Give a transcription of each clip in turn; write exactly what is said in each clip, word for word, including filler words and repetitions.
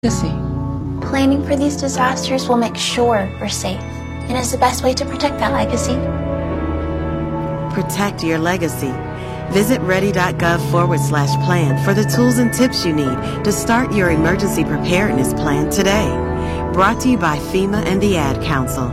Planning for these disasters will make sure we're safe, and is the best way to protect that legacy. Protect your legacy. Visit ready.gov forward slash plan for the tools and tips you need to start your emergency preparedness plan today. Brought to you by FEMA and the Ad Council.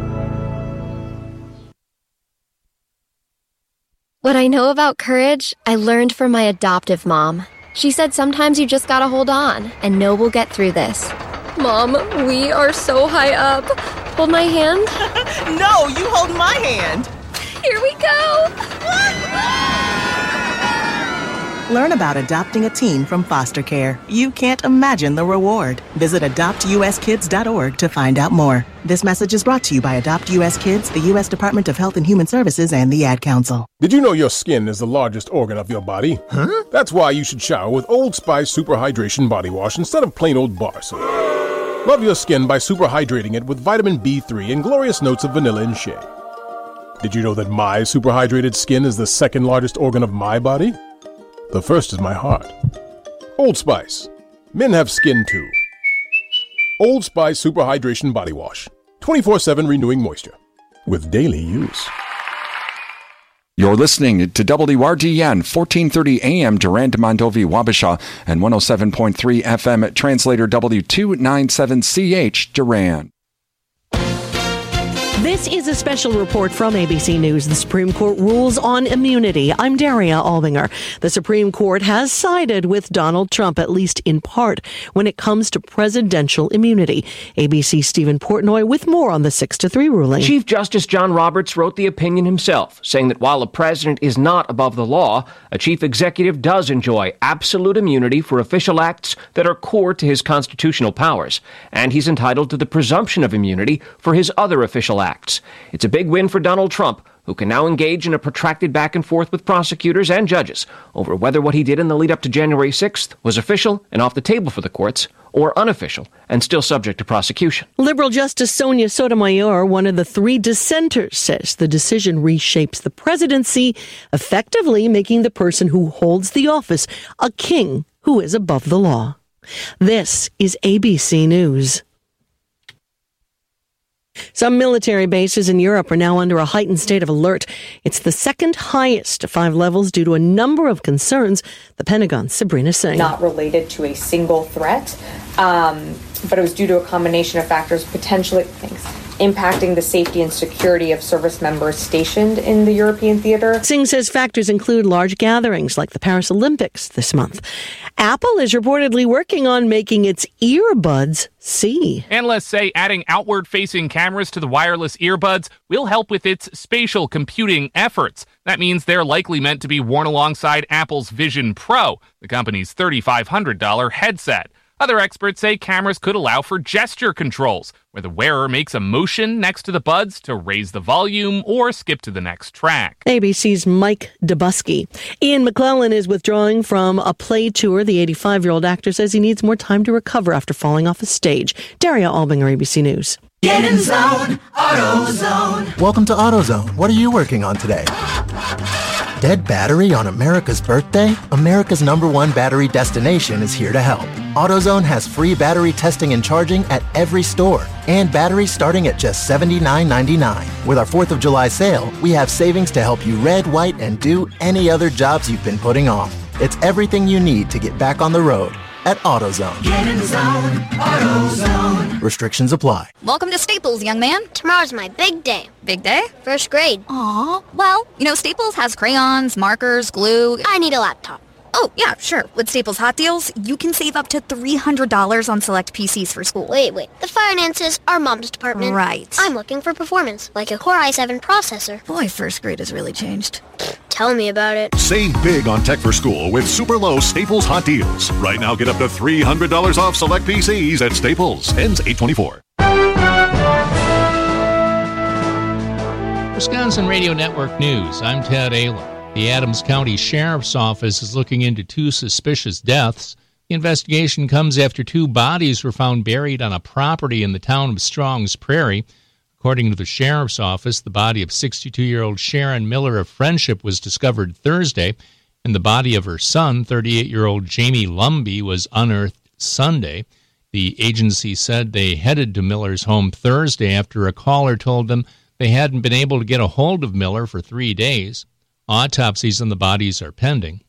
What I know about courage, I learned from my adoptive mom. She said sometimes you just gotta hold on and know we'll get through this. Mom, we are so high up. Hold my hand. No, you hold my hand. Here we go. Learn about adopting a teen from foster care. You can't imagine the reward. Visit adopt u s kids dot org to find out more. This message is brought to you by Adopt U S Kids, the U S Department of Health and Human Services, and the Ad Council. Did you know your skin is the largest organ of your body? Huh? That's why you should shower with Old Spice Super Hydration Body Wash instead of plain old bar soap. Love your skin by super hydrating it with vitamin B three and glorious notes of vanilla and shea. Did you know that my super hydrated skin is the second largest organ of my body? The first is my heart. Old Spice. Men have skin too. Old Spice Super Hydration Body Wash. twenty-four seven renewing moisture. With daily use. You're listening to W R D N, fourteen thirty A M, Durand, Mondovi, Wabasha, and one oh seven point three F M at Translator W two ninety-seven C H, Durand. This is a special report from A B C News. The Supreme Court rules on immunity. I'm Daria Albinger. The Supreme Court has sided with Donald Trump, at least in part, when it comes to presidential immunity. A B C's Stephen Portnoy with more on the six to three ruling. Chief Justice John Roberts wrote the opinion himself, saying that while a president is not above the law, a chief executive does enjoy absolute immunity for official acts that are core to his constitutional powers, and he's entitled to the presumption of immunity for his other official acts. It's a big win for Donald Trump, who can now engage in a protracted back and forth with prosecutors and judges over whether what he did in the lead up to January sixth was official and off the table for the courts, or unofficial and still subject to prosecution. Liberal Justice Sonia Sotomayor, one of the three dissenters, says the decision reshapes the presidency, effectively making the person who holds the office a king who is above the law. This is A B C News. Some military bases in Europe are now under a heightened state of alert. It's the second highest of five levels due to a number of concerns. The Pentagon's Sabrina Singh. Not related to a single threat, um, but it was due to a combination of factors potentially thanks, impacting the safety and security of service members stationed in the European theater. Singh says factors include large gatherings like the Paris Olympics this month. Apple is reportedly working on making its earbuds see. Analysts say adding outward-facing cameras to the wireless earbuds will help with its spatial computing efforts. That means they're likely meant to be worn alongside Apple's Vision Pro, the company's three thousand five hundred dollars headset. Other experts say cameras could allow for gesture controls, where the wearer makes a motion next to the buds to raise the volume or skip to the next track. A B C's Mike Dubusky. Ian McClellan is withdrawing from a play tour. The eighty-five-year-old actor says he needs more time to recover after falling off a stage. Daria Albinger, A B C News. Get in zone, AutoZone. Welcome to AutoZone. What are you working on today? Dead battery on America's birthday? America's number one battery destination is here to help. AutoZone has free battery testing and charging at every store, and batteries starting at just seventy-nine ninety-nine. With our fourth of July sale, we have savings to help you red, white, and do any other jobs you've been putting off. It's everything you need to get back on the road at AutoZone. Get in zone, AutoZone. Restrictions apply. Welcome to Staples, young man. Tomorrow's my big day. Big day? First grade. Aw, well, you know, Staples has crayons, markers, glue. I need a laptop. Oh, yeah, sure. With Staples Hot Deals, you can save up to three hundred dollars on select P Cs for school. Wait, wait. The finances are Mom's department. Right. I'm looking for performance, like a Core i seven processor. Boy, first grade has really changed. Tell me about it. Save big on tech for school with super low Staples Hot Deals. Right now, get up to three hundred dollars off select P Cs at Staples. Ends eight twenty-four. Wisconsin Radio Network News. I'm Ted Ayler. The Adams County Sheriff's Office is looking into two suspicious deaths. The investigation comes after two bodies were found buried on a property in the town of Strongs Prairie. According to the Sheriff's Office, the body of sixty-two-year-old Sharon Miller of Friendship was discovered Thursday, and the body of her son, thirty-eight-year-old Jamie Lumbee, was unearthed Sunday. The agency said they headed to Miller's home Thursday after a caller told them they hadn't been able to get a hold of Miller for three days. Autopsies on the bodies are pending.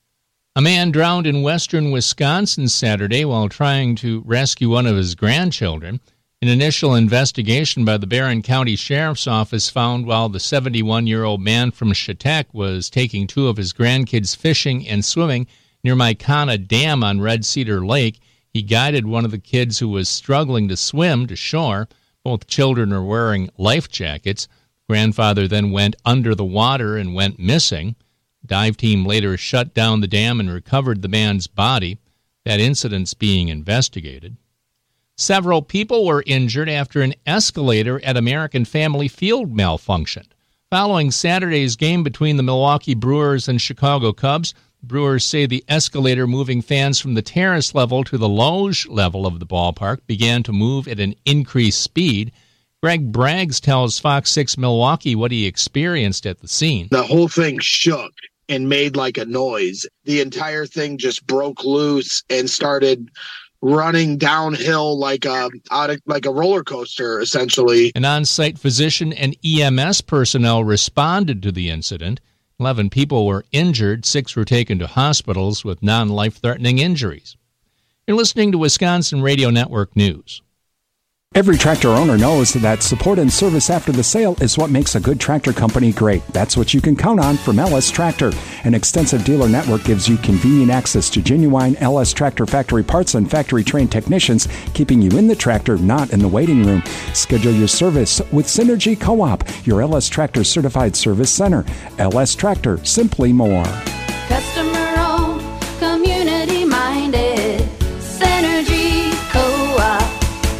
A man drowned in western Wisconsin Saturday while trying to rescue one of his grandchildren. An initial investigation by the Barron County Sheriff's Office found while the seventy-one-year-old man from Chautauqua was taking two of his grandkids fishing and swimming near Mycona Dam on Red Cedar Lake, he guided one of the kids who was struggling to swim to shore. Both children are wearing life jackets. Grandfather then went under the water and went missing. Dive team later shut down the dam and recovered the man's body. That incident's being investigated. Several people were injured after an escalator at American Family Field malfunctioned. Following Saturday's game between the Milwaukee Brewers and Chicago Cubs, Brewers say the escalator moving fans from the terrace level to the loge level of the ballpark began to move at an increased speed. Greg Braggs tells Fox six Milwaukee what he experienced at the scene. The whole thing shook and made like a noise. The entire thing just broke loose and started running downhill like a out of, like a roller coaster, essentially. An on-site physician and E M S personnel responded to the incident. Eleven people were injured. Six were taken to hospitals with non-life-threatening injuries. You're listening to Wisconsin Radio Network News. Every tractor owner knows that support and service after the sale is what makes a good tractor company great. That's what you can count on from L S Tractor. An extensive dealer network gives you convenient access to genuine L S Tractor factory parts and factory-trained technicians, keeping you in the tractor, not in the waiting room. Schedule your service with Synergy Co-op, your L S Tractor certified service center. L S Tractor, simply more. Customer-owned, community-minded, Synergy Co-op.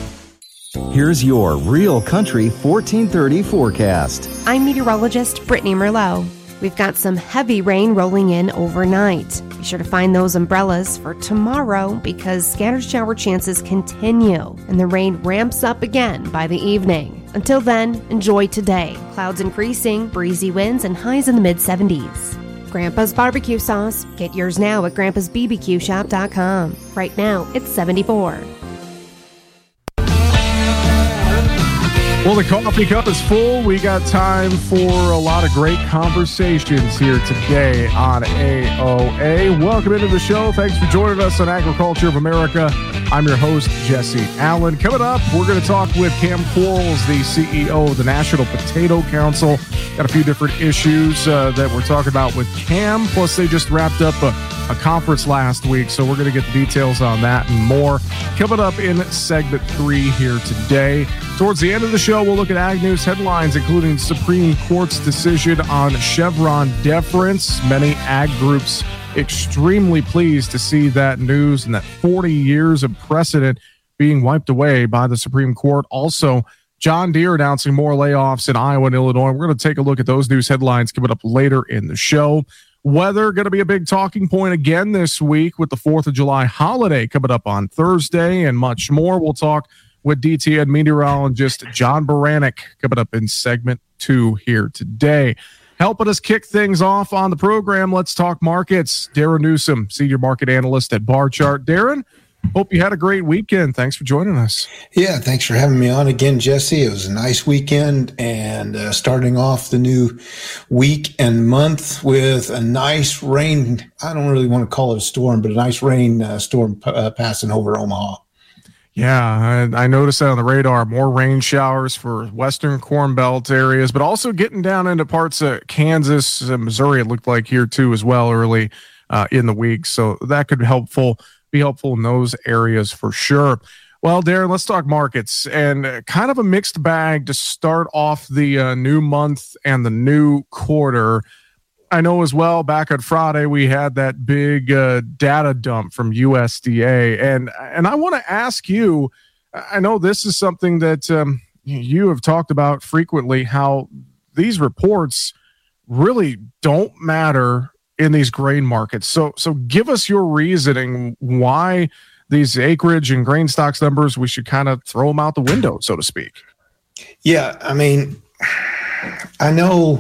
Here's your Real Country fourteen thirty forecast. I'm meteorologist Brittany Merlot. We've got some heavy rain rolling in overnight. Be sure to find those umbrellas for tomorrow because scattered shower chances continue and the rain ramps up again by the evening. Until then, enjoy today. Clouds increasing, breezy winds, and highs in the mid seventies. Grandpa's Barbecue Sauce. Get yours now at grandpas b b q shop dot com. Right now, it's seventy-four. Well, the coffee cup is full. We got time for a lot of great conversations here today on A O A. Welcome into the show. Thanks for joining us on Agriculture of America. I'm your host, Jesse Allen. Coming up, we're going to talk with Cam Quarles, the C E O of the National Potato Council. Got a few different issues uh, that we're talking about with Cam. Plus, they just wrapped up a, a conference last week, so we're going to get the details on that and more. Coming up in segment three here today. Towards the end of the show, we'll look at Ag News headlines, including the Supreme Court's decision on Chevron deference. Many ag groups extremely pleased to see that news and that forty years of precedent being wiped away by the Supreme Court. Also, John Deere announcing more layoffs in Iowa and Illinois. We're going to take a look at those news headlines coming up later in the show. Weather going to be a big talking point again this week with the fourth of July holiday coming up on Thursday and much more. We'll talk with D T N meteorologist John Baranek coming up in segment two here today. Helping us kick things off on the program, let's talk markets. Darren Newsom, senior market analyst at Bar Chart. Darren, hope you had a great weekend. Thanks for joining us. Yeah, thanks for having me on again, Jesse. It was a nice weekend and uh, starting off the new week and month with a nice rain. I don't really want to call it a storm, but a nice rain uh, storm p- uh, passing over Omaha. Yeah, I, I noticed that on the radar. More rain showers for western Corn Belt areas, but also getting down into parts of Kansas and Missouri, it looked like here too as well early uh, in the week. So that could helpful be helpful in those areas for sure. Well, Darren, let's talk markets and kind of a mixed bag to start off the uh, new month and the new quarter. I know as well back on Friday we had that big uh, data dump from U S D A, and and I want to ask you, I know this is something that um, you have talked about frequently, how these reports really don't matter in these grain markets. So so give us your reasoning why these acreage and grain stocks numbers, we should kind of throw them out the window, so to speak. Yeah, I mean, I know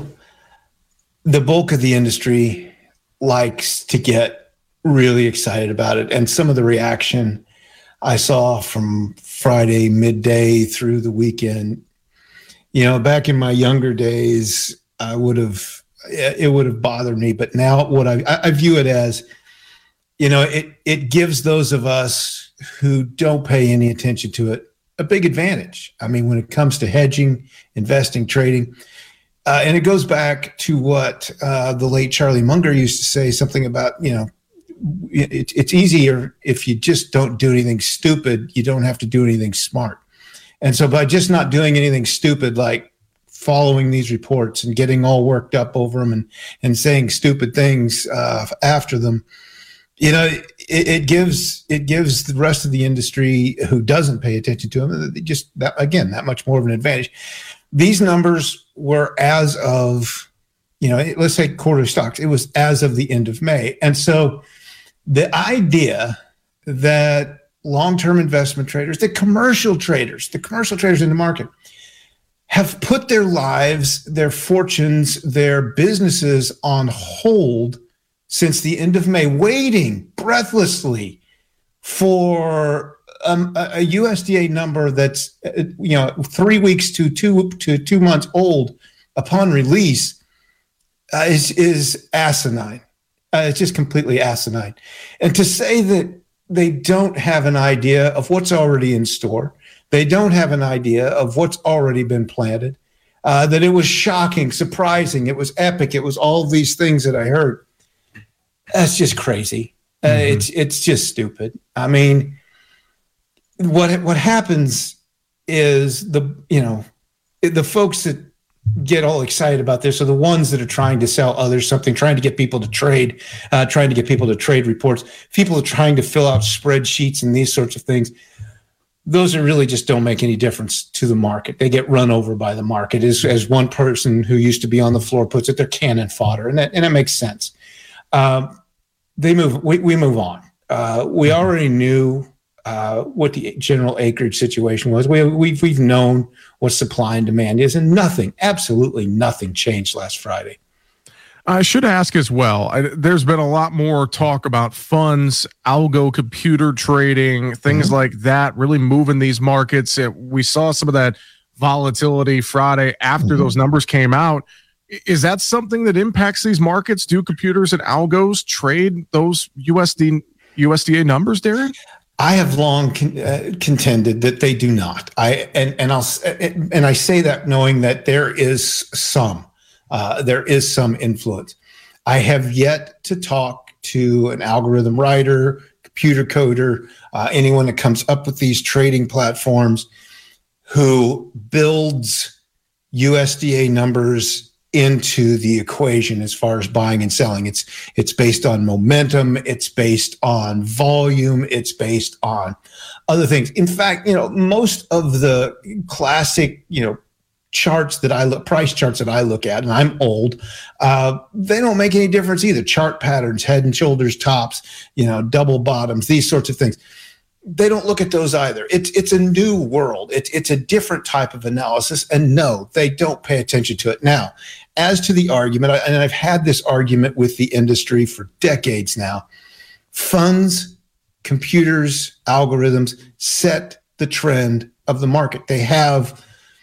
the bulk of the industry likes to get really excited about it. And some of the reaction I saw from Friday midday through the weekend. You know, back in my younger days, I would have, it would have bothered me. But now what I, I view it as, you know, it, it gives those of us who don't pay any attention to it a big advantage. I mean, when it comes to hedging, investing, trading, uh, and it goes back to what uh, the late Charlie Munger used to say, something about, you know, it, it's easier if you just don't do anything stupid. You don't have to do anything smart. And so by just not doing anything stupid, like following these reports and getting all worked up over them and, and saying stupid things uh, after them, you know, it, it gives it gives the rest of the industry who doesn't pay attention to them just that, again, that much more of an advantage. These numbers were as of, you know, let's say quarterly stocks. It was as of the end of May. And so the idea that long-term investment traders, the commercial traders, the commercial traders in the market have put their lives, their fortunes, their businesses on hold since the end of May, waiting breathlessly for um, a U S D A number that's, you know, three weeks to two to two months old upon release uh, is is asinine. Uh, it's just completely asinine. And to say that they don't have an idea of what's already in store, they don't have an idea of what's already been planted, uh, that it was shocking, surprising, it was epic, it was all these things that I heard. That's just crazy. Uh, mm-hmm. It's it's just stupid. I mean, what what happens is the you know the folks that get all excited about this are the ones that are trying to sell others something, trying to get people to trade, uh, trying to get people to trade reports. People are trying to fill out spreadsheets and these sorts of things. Those are really just don't make any difference to the market. They get run over by the market. As, as one person who used to be on the floor puts it, they're cannon fodder, and that and that makes sense. Um, they move. We, we move on. Uh, we already knew uh, what the general acreage situation was. We, we've we've known what supply and demand is, and nothing, absolutely nothing, changed last Friday. I should ask as well. I, there's been a lot more talk about funds, algo computer trading, things mm-hmm. like that, really moving these markets. It, we saw some of that volatility Friday after mm-hmm. those numbers came out. Is that something that impacts these markets? Do computers and algos trade those U S D U S D A numbers, Darren? I have long con- uh, contended that they do not. I and and I'll and I say that knowing that there is some uh, there is some influence. I have yet to talk to an algorithm writer, computer coder, uh, anyone that comes up with these trading platforms who builds U S D A numbers into the equation as far as buying and selling. It's it's based on momentum, it's based on volume, it's based on other things. In fact, you know, most of the classic, you know, charts that I look, price charts that I look at, and I'm old, uh, they don't make any difference either. Chart patterns, head and shoulders, tops, you know, double bottoms, these sorts of things. They don't look at those either. It's it's a new world. It's it's a different type of analysis, and no, they don't pay attention to it. Now, as to the argument, and I've had this argument with the industry for decades now, funds, computers, algorithms set the trend of the market. They have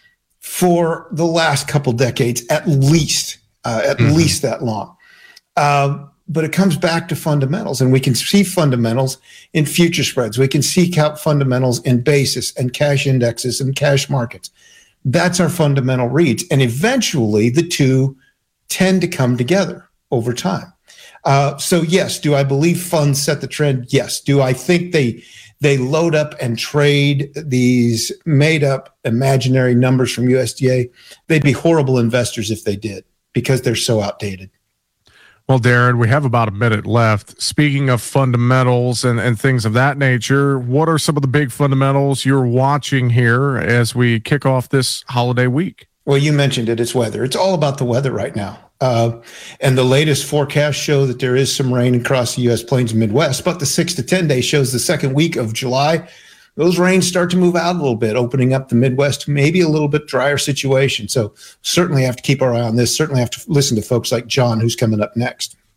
for the last couple decades, at least, uh, at mm-hmm. least that long. Uh, But it comes back to fundamentals, and we can see fundamentals in future spreads. We can seek out fundamentals in basis and cash indexes and cash markets. That's our fundamental reads. And eventually the two tend to come together over time. Uh, so yes, do I believe funds set the trend? Yes. Do I think they they load up and trade these made up imaginary numbers from U S D A? They'd be horrible investors if they did, because they're so outdated. Well, Darren, we have about a minute left. Speaking of fundamentals and, and things of that nature, what are some of the big fundamentals you're watching here as we kick off this holiday week? Well, you mentioned it. It's weather. It's all about the weather right now. Uh, and the latest forecasts show that there is some rain across the U S plains and Midwest, but the six to ten day shows the second week of July. Those rains start to move out a little bit, opening up the Midwest, maybe a little bit drier situation. So certainly have to keep our eye on this. Certainly have to listen to folks like John, who's coming up next.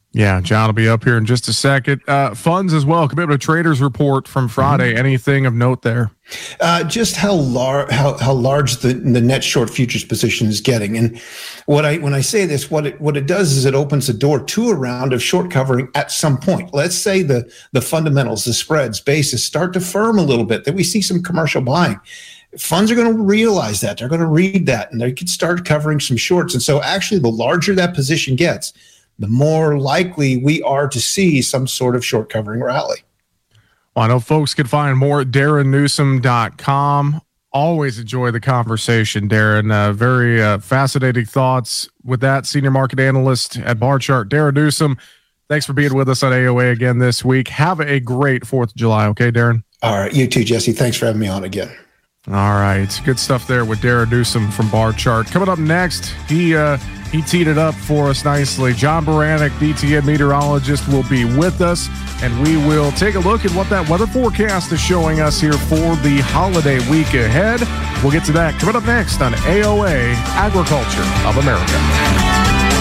Yeah, John will be up here in just a second. Uh, funds as well. Commitment of traders report from Friday. Mm-hmm. Anything of note there? Uh, just how large how, how large the, the net short futures position is getting. And what I when I say this, what it what it does is it opens the door to a round of short covering at some point. Let's say the the fundamentals, the spreads, basis start to firm a little bit, that we see some commercial buying. Funds are going to realize that. They're going to read that, and they could start covering some shorts. And so actually the larger that position gets, the more likely we are to see some sort of short covering rally. Well, I know folks can find more at darren newsom dot com. Always enjoy the conversation, Darren. Uh, very uh, fascinating thoughts with that. Senior market analyst at Barchart, Darren Newsom. Thanks for being with us on A O A again this week. Have a great fourth of July. Okay, Darren? All right. You too, Jesse. Thanks for having me on again. All right. Good stuff there with Darren Newsom from Barchart. Coming up next, he uh, he teed it up for us nicely. John Baranek, D T N meteorologist, will be with us, and we will take a look at what that weather forecast is showing us here for the holiday week ahead. We'll get to that coming up next on A O A, Agriculture of America.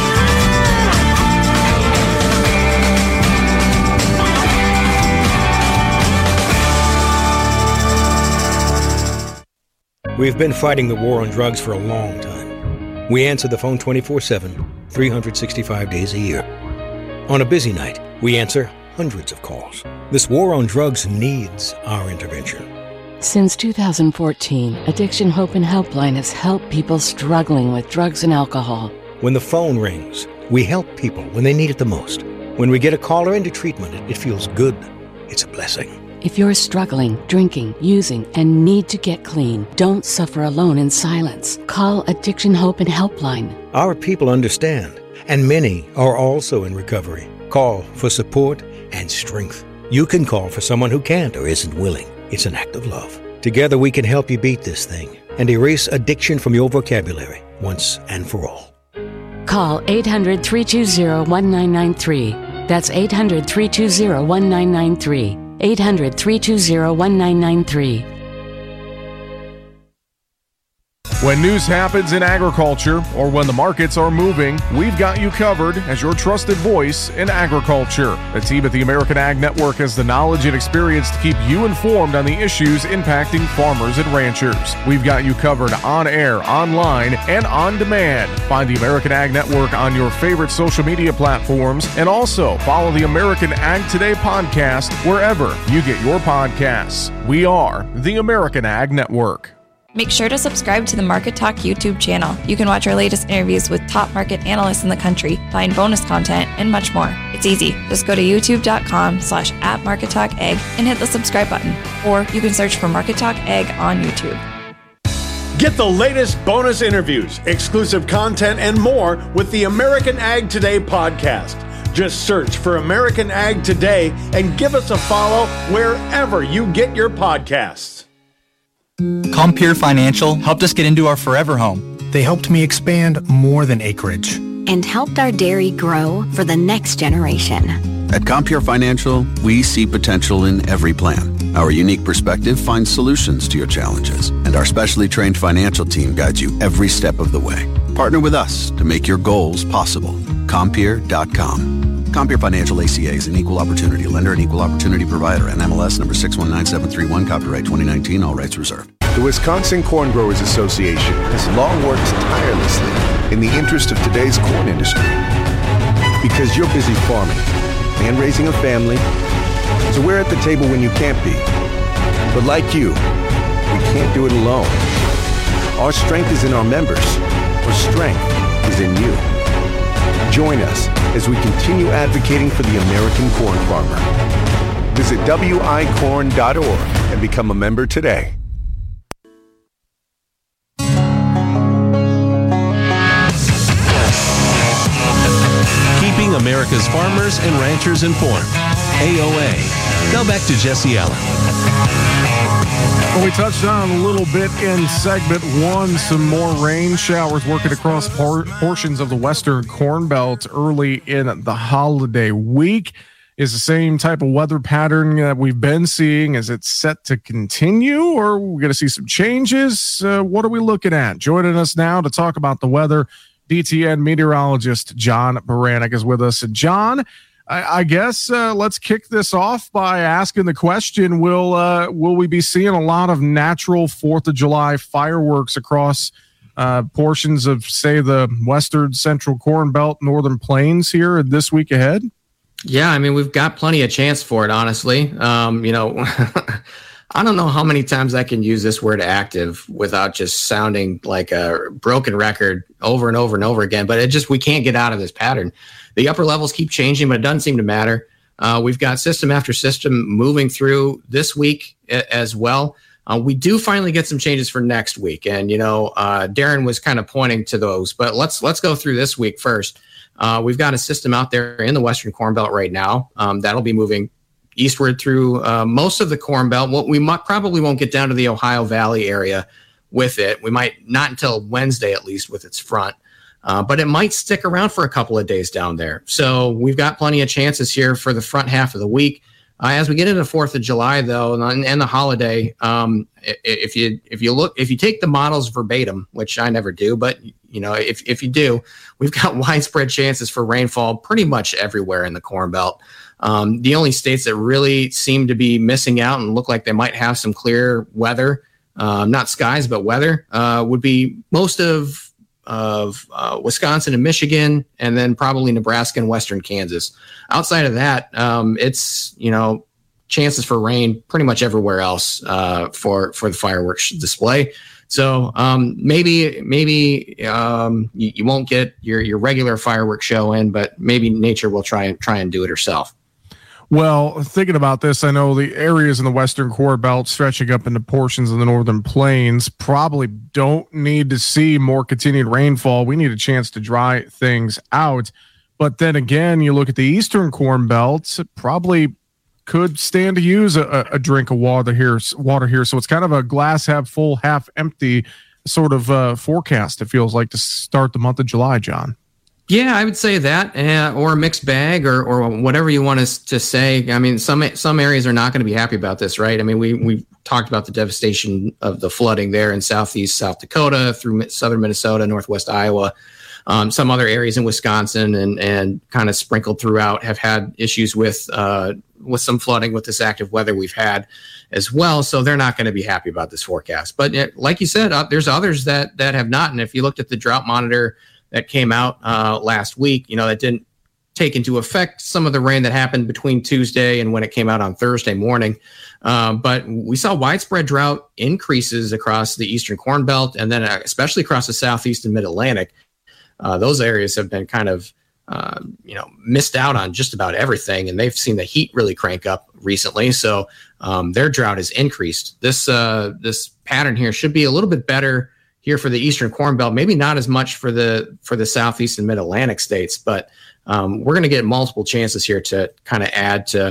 We've been fighting the war on drugs for a long time. We answer the phone twenty-four seven, three hundred sixty-five days a year. On a busy night, we answer hundreds of calls. This war on drugs needs our intervention. Since two thousand fourteen, Addiction Hope and Helpline has helped people struggling with drugs and alcohol. When the phone rings, we help people when they need it the most. When we get a caller into treatment, it, it feels good. It's a blessing. If you're struggling, drinking, using, and need to get clean, don't suffer alone in silence. Call Addiction Hope and Helpline. Our people understand, and many are also in recovery. Call for support and strength. You can call for someone who can't or isn't willing. It's an act of love. Together we can help you beat this thing and erase addiction from your vocabulary once and for all. Call eight hundred, three two zero, one nine nine three. That's eight hundred, three two zero, one nine nine three. eight hundred, three two zero, one nine nine three. When news happens in agriculture or when the markets are moving, we've got you covered as your trusted voice in agriculture. The team at the American Ag Network has the knowledge and experience to keep you informed on the issues impacting farmers and ranchers. We've got you covered on air, online, and on demand. Find the American Ag Network on your favorite social media platforms, and also follow the American Ag Today podcast wherever you get your podcasts. We are the American Ag Network. Make sure to subscribe to the Market Talk YouTube channel. You can watch our latest interviews with top market analysts in the country, find bonus content, and much more. It's easy. Just go to youtube.com slash at Market Talk Ag and hit the subscribe button. Or you can search for Market Talk Ag on YouTube. Get the latest bonus interviews, exclusive content, and more with the American Ag Today podcast. Just search for American Ag Today and give us a follow wherever you get your podcasts. Compeer Financial helped us get into our forever home. They helped me expand more than acreage. And helped our dairy grow for the next generation. At Compeer Financial, we see potential in every plan. Our unique perspective finds solutions to your challenges, and our specially trained financial team guides you every step of the way. Partner with us to make your goals possible. Compeer dot com. Compeer Financial A C A is an equal opportunity lender and equal opportunity provider, and M L S number six one nine seven three one, copyright twenty nineteen, all rights reserved. The Wisconsin Corn Growers Association has long worked tirelessly in the interest of today's corn industry. Because you're busy farming and raising a family, so we're at the table when you can't be. But like you, we can't do it alone. Our strength is in our members. Our strength is in you. Join us as we continue advocating for the American corn farmer. Visit W I corn dot org and become a member today. Keeping America's farmers and ranchers informed. A O A. Now back to Jesse Allen. Well, we touched on a little bit in segment one, some more rain showers working across por- portions of the western Corn Belt early in the holiday week. Is the same type of weather pattern that we've been seeing, is it set to continue, or are we going to see some changes? Uh, what are we looking at? Joining us now to talk about the weather, D T N meteorologist John Baranek is with us. And John, I, I guess uh, let's kick this off by asking the question: Will uh, will we be seeing a lot of natural Fourth of July fireworks across uh, portions of, say, the western central Corn Belt, northern plains here this week ahead? Yeah, I mean, we've got plenty of chance for it, honestly. Um, you know, I don't know how many times I can use this word active without just sounding like a broken record over and over and over again, but it just, we can't get out of this pattern. The upper levels keep changing, but it doesn't seem to matter. Uh, we've got system after system moving through this week a- as well. Uh, we do finally get some changes for next week. And, you know, uh, Darren was kind of pointing to those, but let's, let's go through this week first. Uh, we've got a system out there in the Western Corn Belt right now um, that'll be moving eastward through uh, most of the Corn Belt. What we might, probably won't get down to the Ohio Valley area with it. We might not until Wednesday, at least, with its front. Uh, but it might stick around for a couple of days down there. So we've got plenty of chances here for the front half of the week. Uh, as we get into fourth of July, though, and, and the holiday, um, if you if you look if you take the models verbatim, which I never do, but you know if if you do, we've got widespread chances for rainfall pretty much everywhere in the Corn Belt. Um, the only states that really seem to be missing out and look like they might have some clear weather, uh, not skies but weather, uh, would be most of of uh, Wisconsin and Michigan, and then probably Nebraska and western Kansas. Outside of that, um, it's, you know, chances for rain pretty much everywhere else uh, for, for the fireworks display. So um, maybe maybe um, you, you won't get your, your regular fireworks show in, but maybe nature will try and try and do it herself. Well, thinking about this, I know the areas in the Western Corn Belt stretching up into portions of the Northern Plains probably don't need to see more continued rainfall. We need a chance to dry things out. But then again, you look at the Eastern Corn Belt, it probably could stand to use a, a drink of water here, water here. So it's kind of a glass half full, half empty sort of uh, forecast, it feels like, to start the month of July, John. Yeah, I would say that, uh, or a mixed bag, or or whatever you want us to say. I mean, some some areas are not going to be happy about this, right? I mean, we we talked about the devastation of the flooding there in southeast South Dakota, through southern Minnesota, northwest Iowa. Um, some other areas in Wisconsin and and kind of sprinkled throughout have had issues with uh, with some flooding with this active weather we've had as well. So they're not going to be happy about this forecast. But uh, like you said, uh, there's others that that have not. And if you looked at the drought monitor that came out uh, last week, you know, that didn't take into effect some of the rain that happened between Tuesday and when it came out on Thursday morning. Um, but we saw widespread drought increases across the Eastern Corn Belt, and then especially across the Southeast and Mid-Atlantic. Uh, those areas have been kind of, uh, you know, missed out on just about everything, and they've seen the heat really crank up recently. So um, their drought has increased. This uh, this pattern here should be a little bit better here for the Eastern Corn Belt, maybe not as much for the for the Southeast and Mid-Atlantic states, but um, we're going to get multiple chances here to kind of add to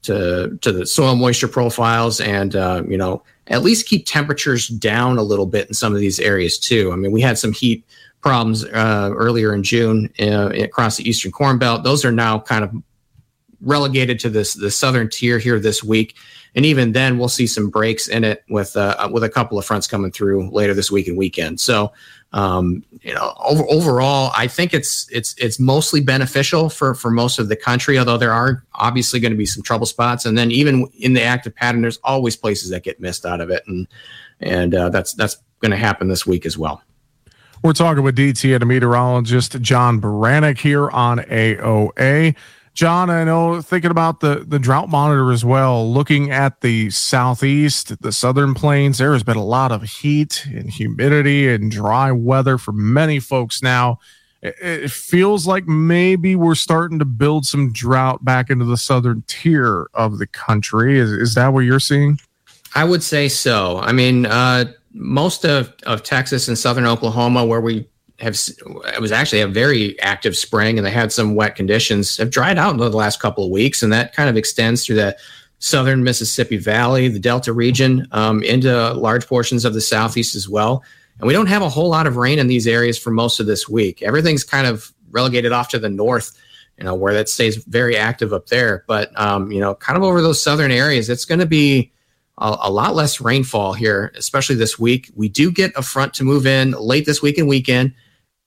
to to the soil moisture profiles, and uh, you know, at least keep temperatures down a little bit in some of these areas too. I mean, we had some heat problems uh, earlier in June uh, across the Eastern Corn Belt. Those are now kind of relegated to this the southern tier here this week. And even then, we'll see some breaks in it with uh, with a couple of fronts coming through later this week and weekend. So, um, you know, over, overall, I think it's it's it's mostly beneficial for for most of the country. Although there are obviously going to be some trouble spots, and then even in the active pattern, there's always places that get missed out of it, and and uh, that's that's going to happen this week as well. We're talking with D T and meteorologist John Baranek here on A O A. John, I know, thinking about the, the drought monitor as well, looking at the southeast, the southern plains, there has been a lot of heat and humidity and dry weather for many folks now. It, it feels like maybe we're starting to build some drought back into the southern tier of the country. Is, is that what you're seeing? I would say so. I mean, uh, most of, of Texas and southern Oklahoma, where we have, it was actually a very active spring and they had some wet conditions, have dried out in the last couple of weeks. And that kind of extends through the southern Mississippi Valley, the Delta region, um, into large portions of the southeast as well. And we don't have a whole lot of rain in these areas for most of this week. Everything's kind of relegated off to the north, you know, where that stays very active up there. But, um, you know, kind of over those southern areas, it's going to be a, a lot less rainfall here, especially this week. We do get a front to move in late this week and weekend.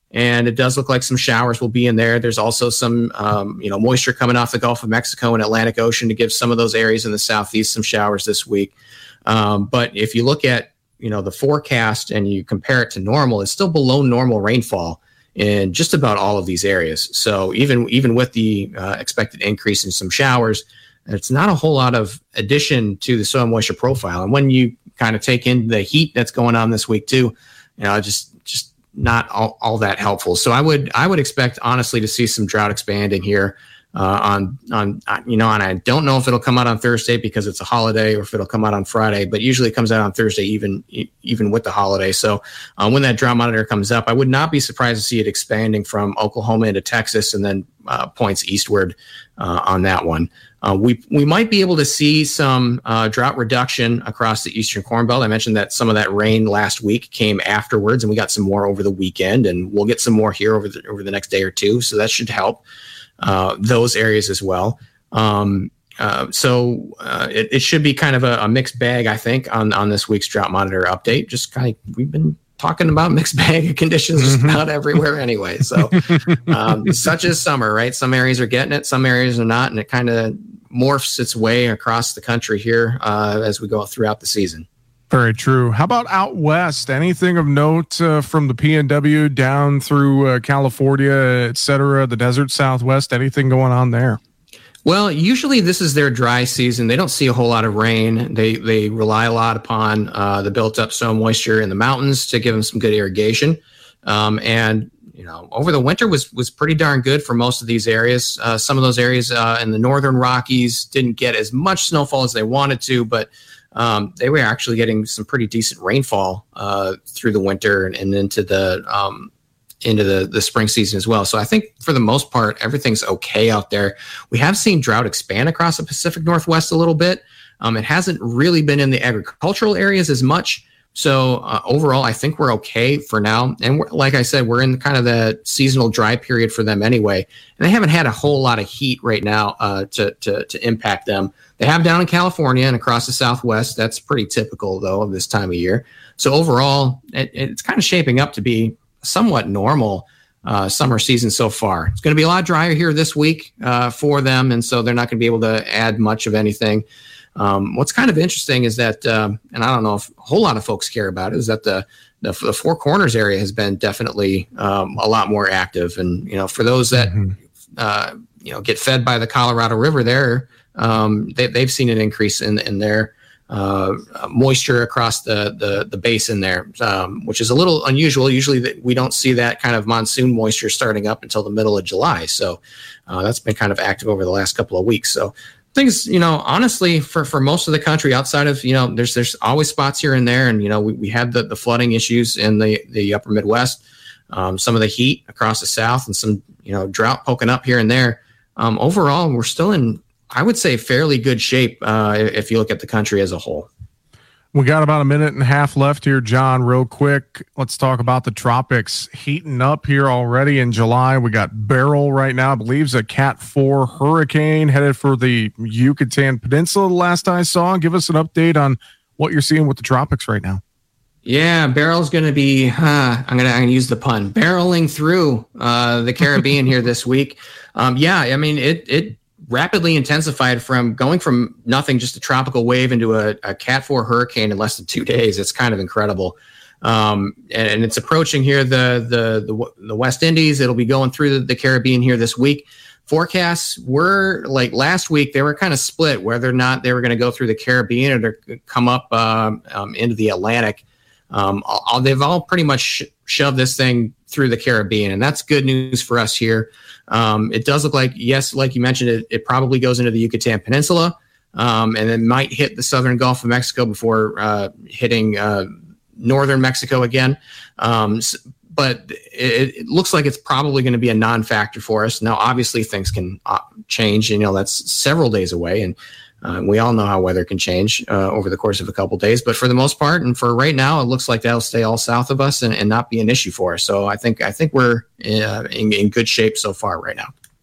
and it does look like some showers will be in there. There's also some, um, you know, moisture coming off the Gulf of Mexico and Atlantic Ocean to give some of those areas in the southeast some showers this week. Um, but if you look at, you know, the forecast and you compare it to normal, it's still below normal rainfall in just about all of these areas. So even even with the uh, expected increase in some showers, it's not a whole lot of addition to the soil moisture profile. And when you kind of take in the heat that's going on this week too, you know, just just not all, all that helpful. So I would I would expect honestly to see some drought expanding here uh, on on you know, and I don't know if it'll come out on Thursday because it's a holiday, or if it'll come out on Friday. But usually it comes out on Thursday, even even with the holiday. So uh, when that drought monitor comes up, I would not be surprised to see it expanding from Oklahoma into Texas and then uh, points eastward uh, on that one. Uh, we we might be able to see some uh, drought reduction across the eastern Corn Belt. I mentioned that some of that rain last week came afterwards, and we got some more over the weekend, and we'll get some more here over the over the next day or two. So that should help uh, those areas as well. Um, uh, so uh, it, it should be kind of a, a mixed bag, I think, on on this week's drought monitor update. Just kind of we've been talking about mixed bag of conditions just Mm-hmm. about everywhere anyway. So um, such is summer, right? Some areas are getting it, some areas are not, and it kind of morphs its way across the country here uh, as we go throughout the season. Very true. How about out west? Anything of note uh, from the P N W down through uh, California, et cetera, the desert Southwest? Anything going on there? Well, usually this is their dry season. They don't see a whole lot of rain. They they rely a lot upon uh, the built-up soil moisture in the mountains to give them some good irrigation. Um, and you know, over the winter was was pretty darn good for most of these areas. Uh, some of those areas uh, in the northern Rockies didn't get as much snowfall as they wanted to, but um, they were actually getting some pretty decent rainfall uh, through the winter and, and into the um, into the, the spring season as well. So I think for the most part, everything's okay out there. We have seen drought expand across the Pacific Northwest a little bit. Um, it hasn't really been in the agricultural areas as much. So uh, overall, I think we're okay for now. And we're, like I said, we're in kind of the seasonal dry period for them anyway. And they haven't had a whole lot of heat right now uh, to, to, to impact them. They have down in California and across the Southwest. That's pretty typical, though, of this time of year. So overall, it, it's kind of shaping up to be somewhat normal uh, summer season so far. It's going to be a lot drier here this week uh, for them, and so they're not going to be able to add much of anything. Um, what's kind of interesting is that, uh, and I don't know if a whole lot of folks care about it, is that the the, the Four Corners area has been definitely um, a lot more active. And, you know, for those that, mm-hmm. uh, you know, get fed by the Colorado River there, um, they, they've seen an increase in, in their uh, moisture across the, the, the basin there, um, which is a little unusual. Usually that we don't see that kind of monsoon moisture starting up until the middle of July. So uh, that's been kind of active over the last couple of weeks. So things, you know, honestly, for, for most of the country outside of, you know, there's there's always spots here and there. And, you know, we, we had the, the flooding issues in the, the upper Midwest, um, some of the heat across the South, and some, you know, drought poking up here and there. Um, overall, we're still in, I would say, fairly good shape uh, if you look at the country as a whole. We got about a minute and a half left here, John. Real quick, let's talk about the tropics heating up here already in July. We got Beryl right now, I believe, is a Cat four hurricane headed for the Yucatan Peninsula. The last I saw, give us an update on what you're seeing with the tropics right now. Yeah, Beryl's going to be, uh, I'm going to I'm gonna use the pun, barreling through uh, the Caribbean here this week. Um, yeah, I mean, it it. rapidly intensified from going from nothing, just a tropical wave, into a, a Cat four hurricane in less than two days. It's kind of incredible. Um, and, and it's approaching here the, the, the, the West Indies. It'll be going through the, the Caribbean here this week. Forecasts were, like last week, they were kind of split whether or not they were going to go through the Caribbean or to come up um, um, into the Atlantic. Um, all, they've all pretty much sh- shoved this thing through the Caribbean, and that's good news for us here. Um, it does look like, yes, like you mentioned, it, it probably goes into the Yucatan Peninsula, um, and then might hit the southern Gulf of Mexico before uh, hitting uh, northern Mexico again. Um, but it, it looks like it's probably going to be a non-factor for us. Now, obviously, things can uh, change, and, you know, that's several days away, and Uh, we all know how weather can change uh, over the course of a couple days, but for the most part, and for right now, it looks like that'll stay all south of us and, and not be an issue for us. So I think I think we're uh, in, in good shape so far right now.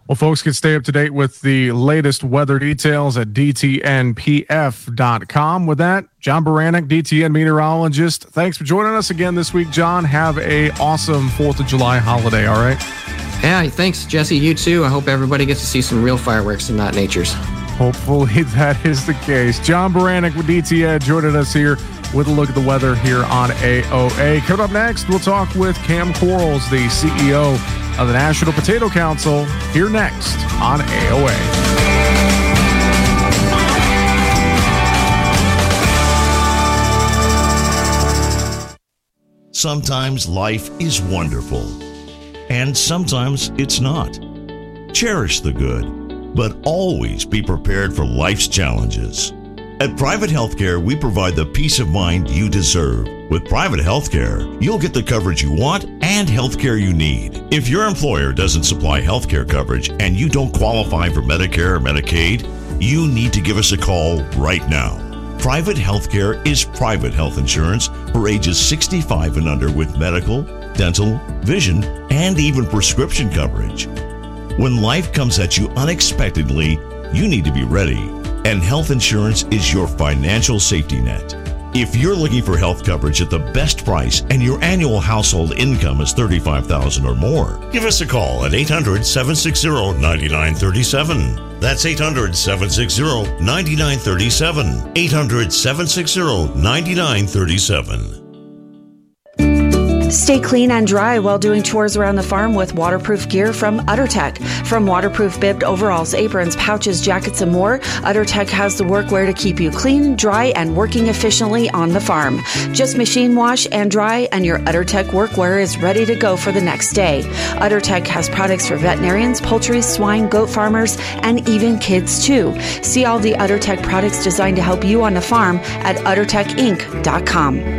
Well, folks can stay up to date with the latest weather details at D T N P F dot com. With that, John Baranek, D T N meteorologist. Thanks for joining us again this week, John. Have a awesome fourth of July holiday, all right? Yeah, thanks, Jesse. You too. I hope everybody gets to see some real fireworks and not nature's. Hopefully that is the case. John Baranek with D T N joining us here with a look at the weather here on A O A. Coming up next, we'll talk with Cam Quarles, the C E O of the National Potato Council, here next on A O A. Sometimes life is wonderful, and sometimes it's not. Cherish the good, but always be prepared for life's challenges. At Private Healthcare, we provide the peace of mind you deserve. With Private Healthcare, you'll get the coverage you want and healthcare you need. If your employer doesn't supply healthcare coverage and you don't qualify for Medicare or Medicaid, you need to give us a call right now. Private Healthcare is private health insurance for ages sixty-five and under with medical, dental, vision, and even prescription coverage. When life comes at you unexpectedly, you need to be ready. And health insurance is your financial safety net. If you're looking for health coverage at the best price and your annual household income is thirty-five thousand dollars or more, give us a call at eight hundred, seven six zero, nine nine three seven. That's eight hundred, seven six zero, nine nine three seven. eight hundred, seven six zero, nine nine three seven. Stay clean and dry while doing chores around the farm with waterproof gear from UtterTech. From waterproof bibbed overalls, aprons, pouches, jackets, and more, UtterTech has the workwear to keep you clean, dry, and working efficiently on the farm. Just machine wash and dry, and your UtterTech workwear is ready to go for the next day. UtterTech has products for veterinarians, poultry, swine, goat farmers, and even kids too. See all the UtterTech products designed to help you on the farm at utter tech inc dot com.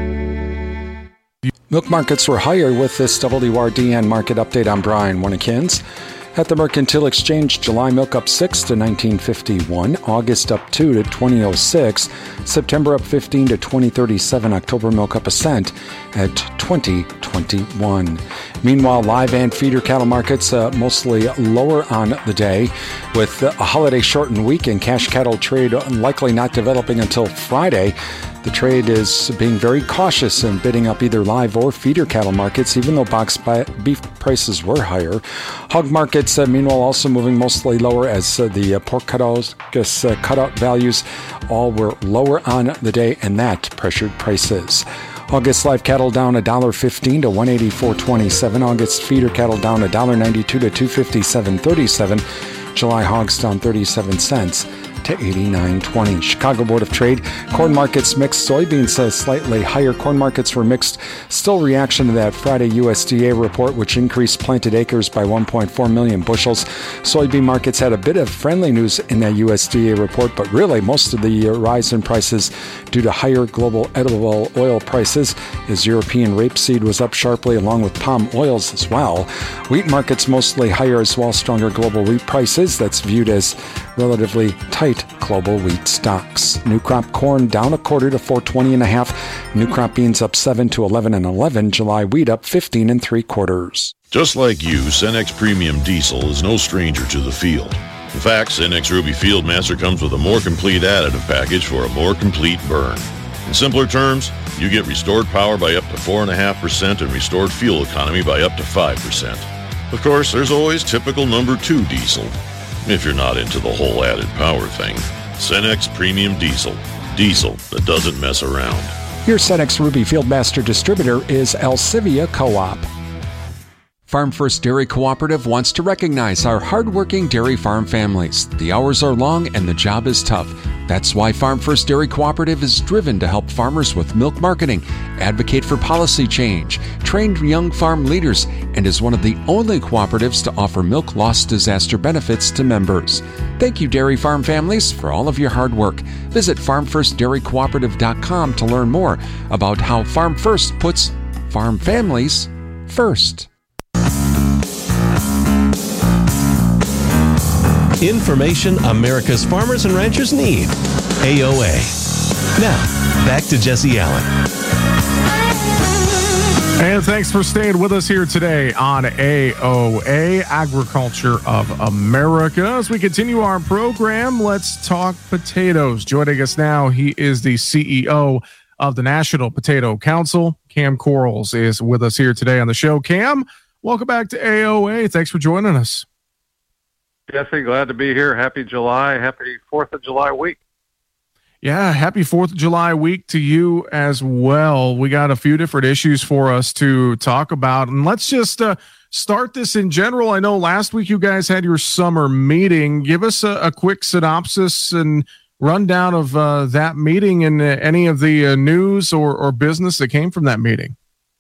Milk markets were higher with this W R D N market update. I'm Brian Winnikins. At the Mercantile Exchange, July milk up six to nineteen fifty-one, August up two to twenty oh six, September up fifteen to twenty thirty-seven, October milk up a cent at twenty twenty-one. Meanwhile, live and feeder cattle markets uh, mostly lower on the day, with a holiday shortened week and cash cattle trade likely not developing until Friday. The trade is being very cautious in bidding up either live or feeder cattle markets, even though box beef prices were higher. Hog markets, uh, meanwhile, also moving mostly lower as uh, the uh, pork cutout, uh, cutout values all were lower on the day, and that pressured prices. August live cattle down one dollar fifteen to one eighty-four twenty-seven. August feeder cattle down one dollar ninety-two to two fifty-seven thirty-seven. July hogs down thirty-seven cents to eighty-nine twenty. Chicago Board of Trade, corn markets mixed. Soybeans uh, slightly higher. Corn markets were mixed. Still reaction to that Friday U S D A report, which increased planted acres by one point four million bushels. Soybean markets had a bit of friendly news in that U S D A report, but really most of the uh, rise in prices due to higher global edible oil prices, as European rapeseed was up sharply along with palm oils as well. Wheat markets mostly higher as well, stronger global wheat prices. That's viewed as relatively tight global wheat stocks. New crop corn down a quarter to four twenty and a half. New crop beans up seven to eleven and eleven. July wheat up fifteen and three quarters. Just like you, Cenex Premium Diesel is no stranger to the field. In fact, Cenex Ruby Fieldmaster comes with a more complete additive package for a more complete burn. In simpler terms, you get restored power by up to four point five percent and restored fuel economy by up to five percent. Of course, there's always typical number two diesel. If you're not into the whole added power thing, Cenex Premium Diesel. Diesel that doesn't mess around. Your Cenex Ruby Fieldmaster distributor is Alcivia Co-op. Farm First Dairy Cooperative wants to recognize our hardworking dairy farm families. The hours are long and the job is tough. That's why Farm First Dairy Cooperative is driven to help farmers with milk marketing, advocate for policy change, train young farm leaders, and is one of the only cooperatives to offer milk loss disaster benefits to members. Thank you, dairy farm families, for all of your hard work. Visit farm first dairy cooperative dot com to learn more about how Farm First puts farm families first. Information America's farmers and ranchers need. A O A. Now, back to Jesse Allen. And thanks for staying with us here today on A O A, Agriculture of America. As we continue our program, let's talk potatoes. Joining us now, he is the C E O of the National Potato Council. Cam Quarles is with us here today on the show. Cam, welcome back to A O A. Thanks for joining us. Jesse, glad to be here. Happy July. Happy fourth of July week. Yeah, happy fourth of July week to you as well. We got a few different issues for us to talk about. And let's just uh, start this in general. I know last week you guys had your summer meeting. Give us a, a quick synopsis and rundown of uh, that meeting and uh, any of the uh, news or, or business that came from that meeting.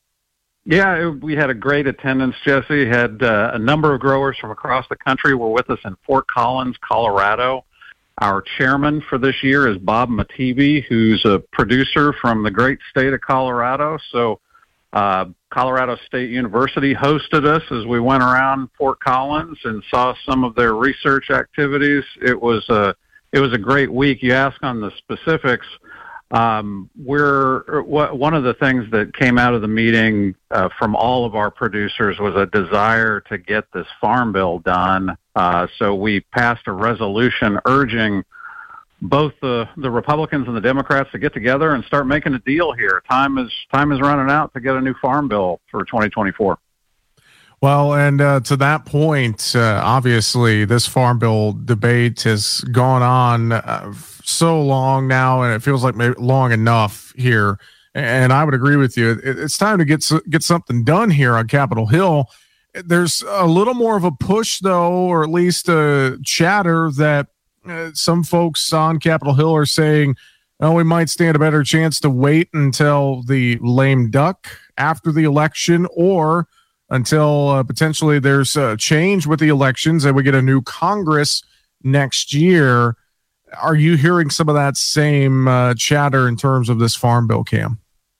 Yeah, it, we had a great attendance, Jesse. Had uh, a number of growers from across the country were with us in Fort Collins, Colorado. Our chairman for this year is Bob Matibi, who's a producer from the great state of Colorado. So uh, Colorado State University hosted us as we went around Fort Collins and saw some of their research activities. It was a, it was a great week. You ask on the specifics. Um, we're one of the things that came out of the meeting uh, from all of our producers was a desire to get this farm bill done. Uh, so we passed a resolution urging both the, the Republicans and the Democrats to get together and start making a deal here. Time is time is running out to get a new farm bill for twenty twenty-four. Well, and uh, to that point, uh, obviously, this farm bill debate has gone on uh, so long now, and it feels like maybe long enough here. And I would agree with you. It, it's time to get get something done here on Capitol Hill. There's a little more of a push, though, or at least a chatter that uh, some folks on Capitol Hill are saying, oh, we might stand a better chance to wait until the lame duck after the election, or until uh, potentially there's a change with the elections and we get a new Congress next year. Are you hearing some of that same uh, chatter in terms of this farm bill, Cam?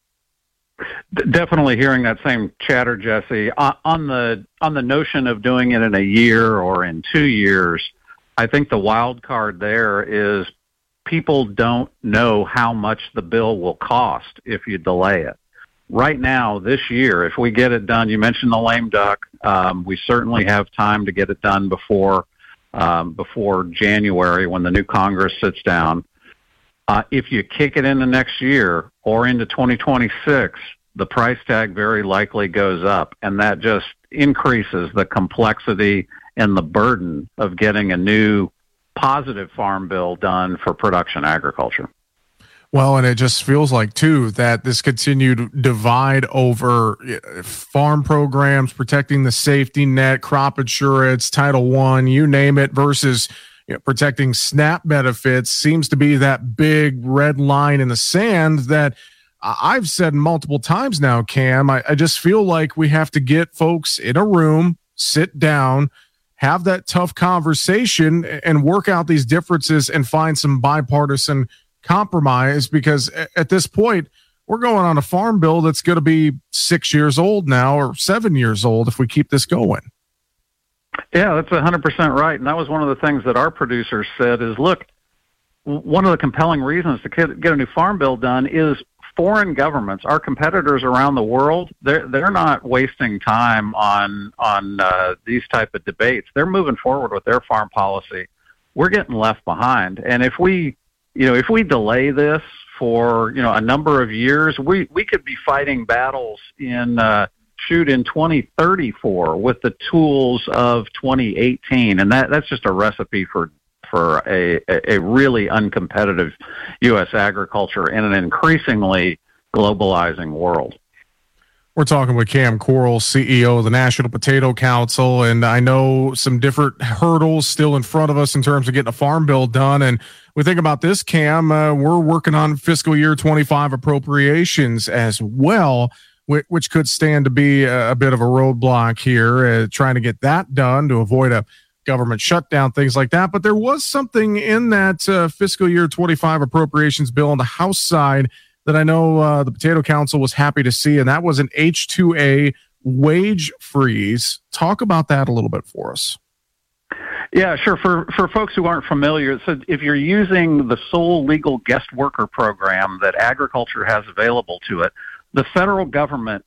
Definitely hearing that same chatter, Jesse. Uh, on the on the notion of doing it in a year or in two years, I think the wild card there is people don't know how much the bill will cost if you delay it. Right now, this year, if we get it done, you mentioned the lame duck. Um, we certainly have time to get it done before um, before January when the new Congress sits down. Uh, if you kick it into next year or into twenty twenty-six, the price tag very likely goes up, and that just increases the complexity and the burden of getting a new positive farm bill done for production agriculture. Well, and it just feels like, too, that this continued divide over farm programs, protecting the safety net, crop insurance, Title One, you name it, versus you know, protecting SNAP benefits seems to be that big red line in the sand that I've said multiple times now, Cam. I, I just feel like we have to get folks in a room, sit down, have that tough conversation, and work out these differences and find some bipartisan compromise, because at this point we're going on a farm bill that's going to be six years old now, or seven years old if we keep this going. Yeah, that's one hundred percent right. And that was one of the things that our producers said is, look, one of the compelling reasons to get a new farm bill done is foreign governments, our competitors around the world, they're, they're not wasting time on, on uh, these type of debates. They're moving forward with their farm policy. We're getting left behind. And if we You know, if we delay this for, you know, a number of years, we, we could be fighting battles in, uh, shoot, in twenty thirty-four with the tools of twenty eighteen. And that, that's just a recipe for, for a, a really uncompetitive U S agriculture in an increasingly globalizing world. We're talking with Cam Quarles, C E O of the National Potato Council, and I know some different hurdles still in front of us in terms of getting a farm bill done. And we think about this, Cam, uh, we're working on fiscal year twenty-five appropriations as well, which, which could stand to be a, a bit of a roadblock here, uh, trying to get that done to avoid a government shutdown, things like that. But there was something in that uh, fiscal year twenty-five appropriations bill on the House side that I know uh, the Potato Council was happy to see, and that was an H two A wage freeze. Talk about that a little bit for us. Yeah, sure. For for folks who aren't familiar, so if you're using the sole legal guest worker program that agriculture has available to it, the federal government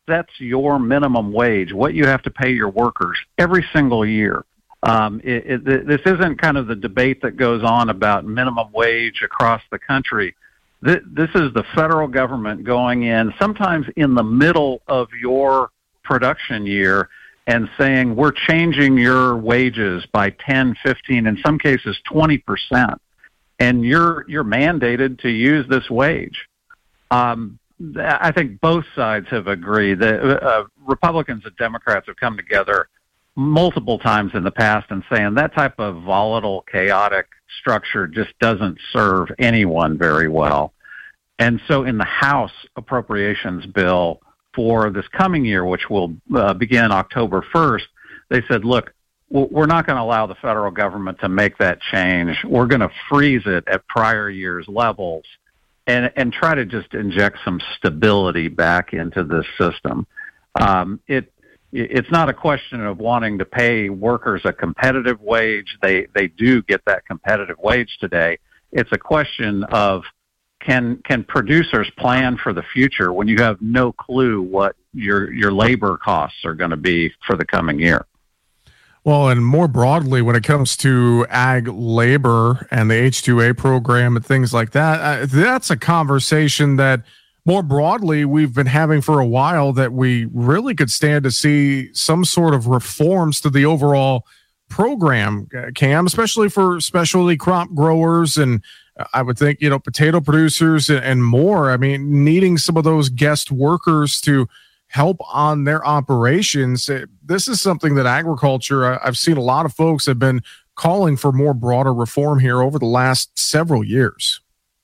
sets your minimum wage, what you have to pay your workers every single year. Um, it, it, this isn't kind of the debate that goes on about minimum wage across the country. This, this is the federal government going in, sometimes in the middle of your production year, and saying, we're changing your wages by ten, fifteen, in some cases twenty percent. And you're, you're mandated to use this wage. Um, I think both sides have agreed that uh, Republicans and Democrats have come together multiple times in the past and saying that type of volatile, chaotic structure just doesn't serve anyone very well. And so in the House appropriations bill for this coming year, which will uh, begin October first, they said, look, we're not going to allow the federal government to make that change. We're going to freeze it at prior year's levels and, and try to just inject some stability back into this system. Um, it It's not a question of wanting to pay workers a competitive wage. They they do get that competitive wage today. It's a question of can can producers plan for the future when you have no clue what your your labor costs are going to be for the coming year. Well, and more broadly, when it comes to ag labor and the H two A program and things like that, uh, that's a conversation that more broadly we've been having for a while, that we really could stand to see some sort of reforms to the overall program, Cam, especially for specialty crop growers and uh, I would think, you know, potato producers and, and more. I mean, needing some of those guest workers to help on their operations. This is something that agriculture, I've seen a lot of folks have been calling for more broader reform here over the last several years.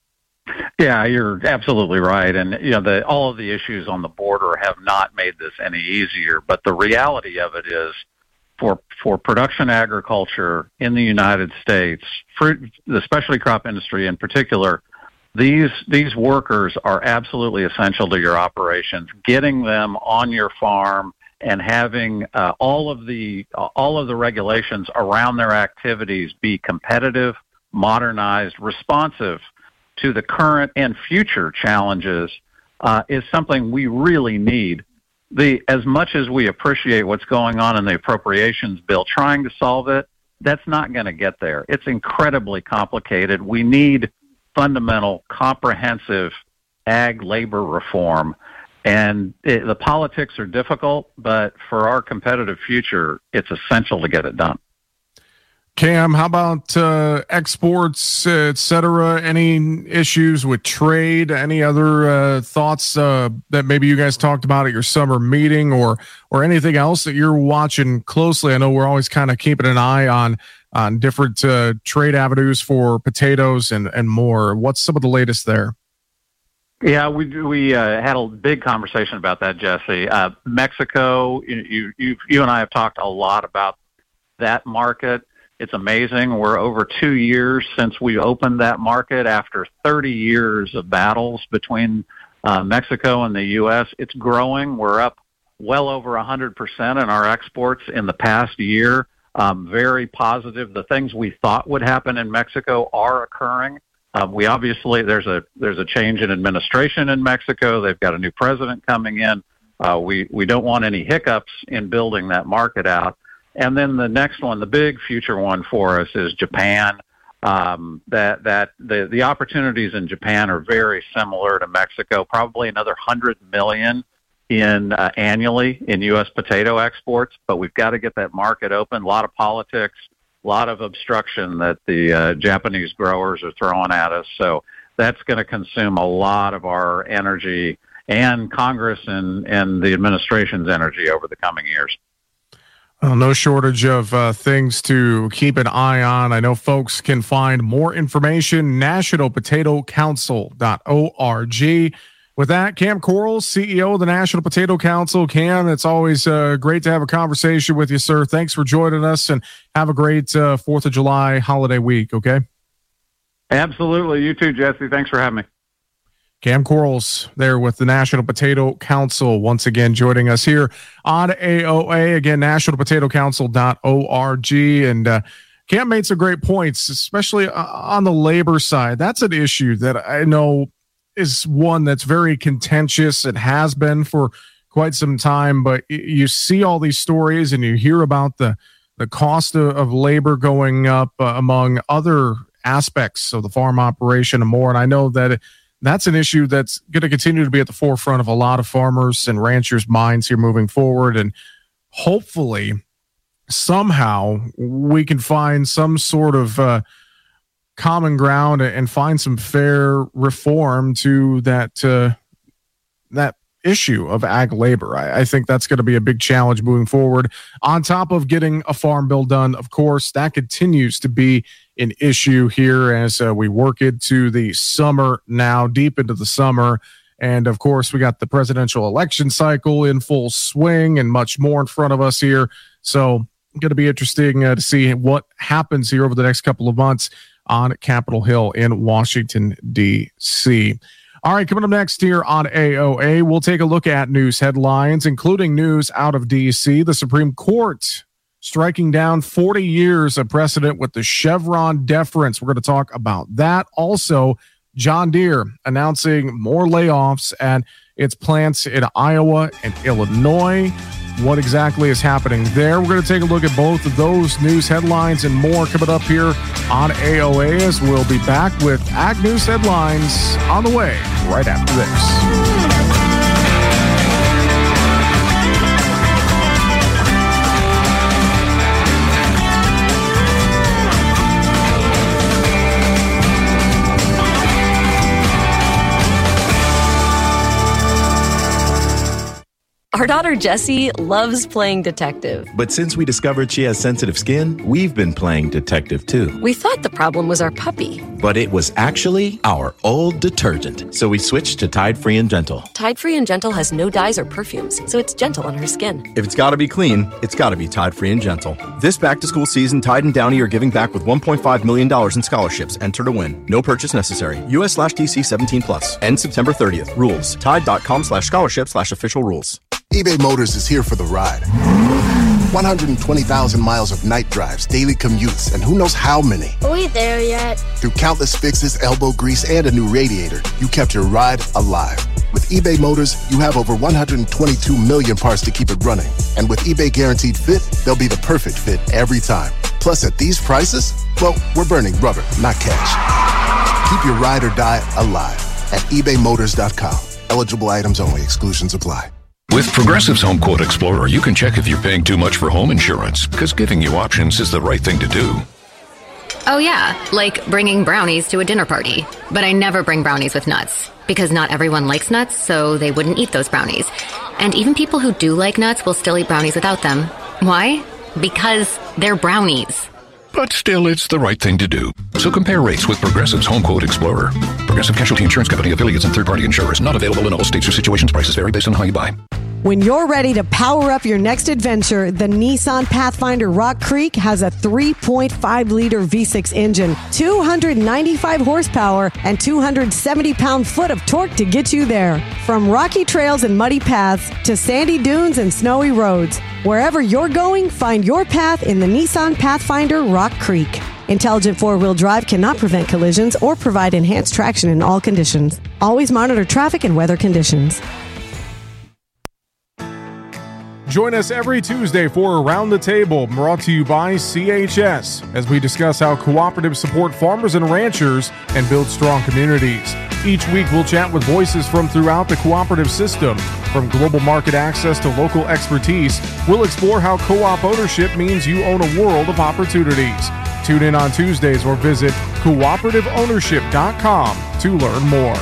Yeah, you're absolutely right. And, you know, the, all of the issues on the border have not made this any easier. But the reality of it is for, for production agriculture in the United States, fruit, the specialty crop industry in particular, These these workers are absolutely essential to your operations. Getting them on your farm and having uh, all of the uh, all of the regulations around their activities be competitive, modernized, responsive to the current and future challenges uh, is something we really need. The as much as we appreciate what's going on in the appropriations bill, trying to solve it, that's not going to get there. It's incredibly complicated. We need fundamental, comprehensive ag labor reform. And it, the politics are difficult, but for our competitive future, it's essential to get it done. Cam, how about uh, exports, uh, et cetera? Any issues with trade? Any other uh, thoughts uh, that maybe you guys talked about at your summer meeting, or or anything else that you're watching closely? I know we're always kind of keeping an eye on on different uh, trade avenues for potatoes and, and more. What's some of the latest there? Yeah, we we uh, had a big conversation about that, Jesse. Uh, Mexico, you, you you and I have talked a lot about that market. It's amazing. We're over two years since we opened that market after thirty years of battles between uh, Mexico and the U S. It's growing. We're up well over one hundred percent in our exports in the past year. Um, very positive. The things we thought would happen in Mexico are occurring. Uh, we obviously, there's a there's a change in administration in Mexico. They've got a new president coming in. Uh, we, we don't want any hiccups in building that market out. And then the next one, the big future one for us, is Japan. Um, that that the, the opportunities in Japan are very similar to Mexico, probably another one hundred million in uh, annually in U S potato exports, but we've got to get that market open. A lot of politics, a lot of obstruction that the uh, Japanese growers are throwing at us. So that's going to consume a lot of our energy and Congress and, and the administration's energy over the coming years. Well, no shortage of uh, things to keep an eye on. I know folks can find more information, national potato council dot org. With that, Cam Quarles, C E O of the National Potato Council. Cam, it's always uh, great to have a conversation with you, sir. Thanks for joining us, and have a great uh, fourth of July holiday week, okay? Absolutely. You too, Jesse. Thanks for having me. Cam Quarles there with the National Potato Council, once again joining us here on A O A. Again, national potato council dot org. And uh, Cam made some great points, especially on the labor side. That's an issue that I know is one that's very contentious. It has been for quite some time, but you see all these stories and you hear about the, the cost of, of labor going up uh, among other aspects of the farm operation and more. And I know that that's an issue that's going to continue to be at the forefront of a lot of farmers and ranchers' minds here moving forward. And hopefully somehow we can find some sort of uh, common ground and find some fair reform to that, uh, that issue of ag labor. I, I think that's going to be a big challenge moving forward. On top of getting a farm bill done, of course, that continues to be an issue here as uh, we work into the summer now, deep into the summer. And of course, we got the presidential election cycle in full swing and much more in front of us here. So going to be interesting uh, to see what happens here over the next couple of months on Capitol Hill in Washington, D C. All right, coming up next here on A O A, we'll take a look at news headlines, including news out of D C. The Supreme Court striking down forty years of precedent with the Chevron deference. We're going to talk about that. Also, John Deere announcing more layoffs at its plants in Iowa and Illinois. What exactly is happening there? We're going to take a look at both of those news headlines and more coming up here on A O A, as we'll be back with Ag News Headlines on the way right after this. Our daughter Jessie loves playing detective. But since we discovered she has sensitive skin, we've been playing detective too. We thought the problem was our puppy. But it was actually our old detergent. So we switched to Tide Free and Gentle. Tide Free and Gentle has no dyes or perfumes, so it's gentle on her skin. If it's gotta be clean, it's gotta be Tide Free and Gentle. This back-to-school season, Tide and Downy are giving back with one point five million dollars in scholarships. Enter to win. No purchase necessary. U S slash D C seventeen plus. End September thirtieth. Rules. Tide.com slash scholarship slash official rules. eBay Motors is here for the ride. one hundred twenty thousand miles of night drives, daily commutes, and who knows how many. Are we there yet? Through countless fixes, elbow grease, and a new radiator, you kept your ride alive. With eBay Motors, you have over one hundred twenty-two million parts to keep it running. And with eBay Guaranteed Fit, they'll be the perfect fit every time. Plus, at these prices, well, we're burning rubber, not cash. Keep your ride or die alive at ebay motors dot com. Eligible items only. Exclusions apply. With Progressive's Home Quote Explorer, you can check if you're paying too much for home insurance, because giving you options is the right thing to do. Oh yeah, like bringing brownies to a dinner party. But I never bring brownies with nuts, because not everyone likes nuts, so they wouldn't eat those brownies. And even people who do like nuts will still eat brownies without them. Why? Because they're brownies. But still, it's the right thing to do. So compare rates with Progressive's Home Quote Explorer. Progressive Casualty Insurance Company, affiliates, and third-party insurers. Not available in all states or situations. Prices vary based on how you buy. When you're ready to power up your next adventure, the Nissan Pathfinder Rock Creek has a three point five liter V six engine, two hundred ninety-five horsepower, and two hundred seventy pound-foot of torque to get you there. From rocky trails and muddy paths to sandy dunes and snowy roads, wherever you're going, find your path in the Nissan Pathfinder Rock Creek. Intelligent four-wheel drive cannot prevent collisions or provide enhanced traction in all conditions. Always monitor traffic and weather conditions. Join us every Tuesday for Around the Table, brought to you by C H S, as we discuss how cooperatives support farmers and ranchers and build strong communities. Each week, we'll chat with voices from throughout the cooperative system. From global market access to local expertise, we'll explore how co-op ownership means you own a world of opportunities. Tune in on Tuesdays or visit cooperative ownership dot com to learn more.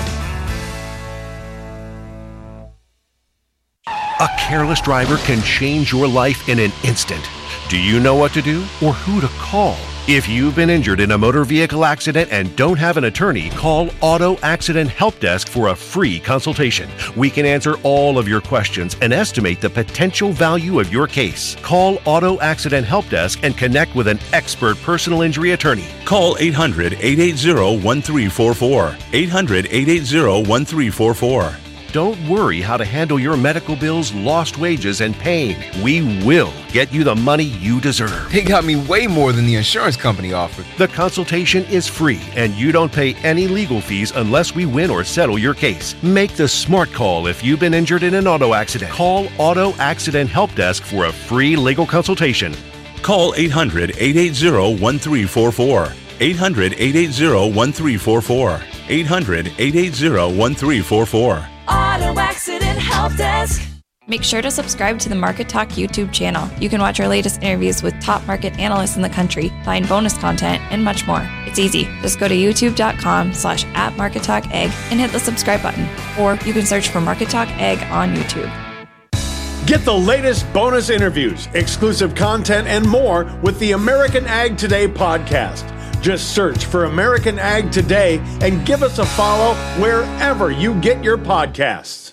A careless driver can change your life in an instant. Do you know what to do or who to call? If you've been injured in a motor vehicle accident and don't have an attorney, call Auto Accident Help Desk for a free consultation. We can answer all of your questions and estimate the potential value of your case. Call Auto Accident Help Desk and connect with an expert personal injury attorney. Call eight hundred, eight eight zero, one three four four. eight hundred, eight eight zero, one three four four. don't worry how to handle your medical bills, lost wages, and pain. We will get you the money you deserve. They got me way more than the insurance company offered. The consultation is free, and you don't pay any legal fees unless we win or settle your case. Make the smart call if you've been injured in an auto accident. Call Auto Accident Help Desk for a free legal consultation. Call eight hundred, eight eight zero, one three four four. eight hundred, eight eight zero, one three four four. eight hundred, eight eight zero, one three four four. Auto Accident Help Desk. Make sure to subscribe to the Market Talk YouTube channel. You can watch our latest interviews with top market analysts in the country, find bonus content, and much more. It's easy. Just go to youtube.com slash at Market Talk Ag and hit the subscribe button. Or you can search for Market Talk Ag on YouTube. Get the latest bonus interviews, exclusive content, and more with the American Ag Today podcast. Just search for American Ag Today and give us a follow wherever you get your podcasts.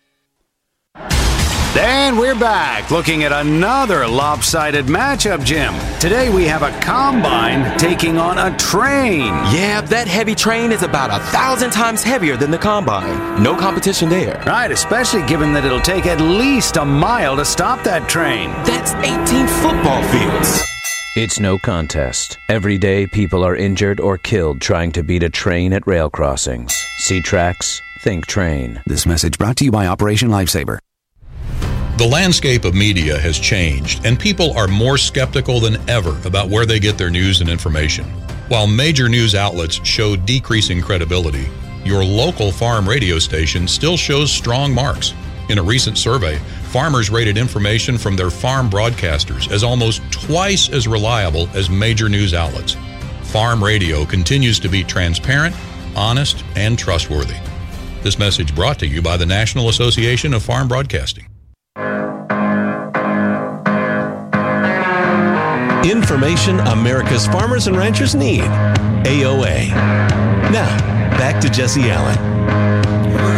And we're back looking at another lopsided matchup, Jim. Today we have a combine taking on a train. Yeah, that heavy train is about a thousand times heavier than the combine. No competition there. Right, especially given that it'll take at least a mile to stop that train. That's eighteen football fields. It's no contest. Every day people are injured or killed trying to beat a train at rail crossings. See tracks, think train. This message brought to you by Operation Lifesaver. The landscape of media has changed, and people are more skeptical than ever about where they get their news and information. While major news outlets show decreasing credibility, your local farm radio station still shows strong marks. In a recent survey, farmers rated information from their farm broadcasters as almost twice as reliable as major news outlets. Farm radio continues to be transparent, honest, and trustworthy. This message brought to you by the National Association of Farm Broadcasting. Information America's farmers and ranchers need. A O A. Now, back to Jesse Allen. Here we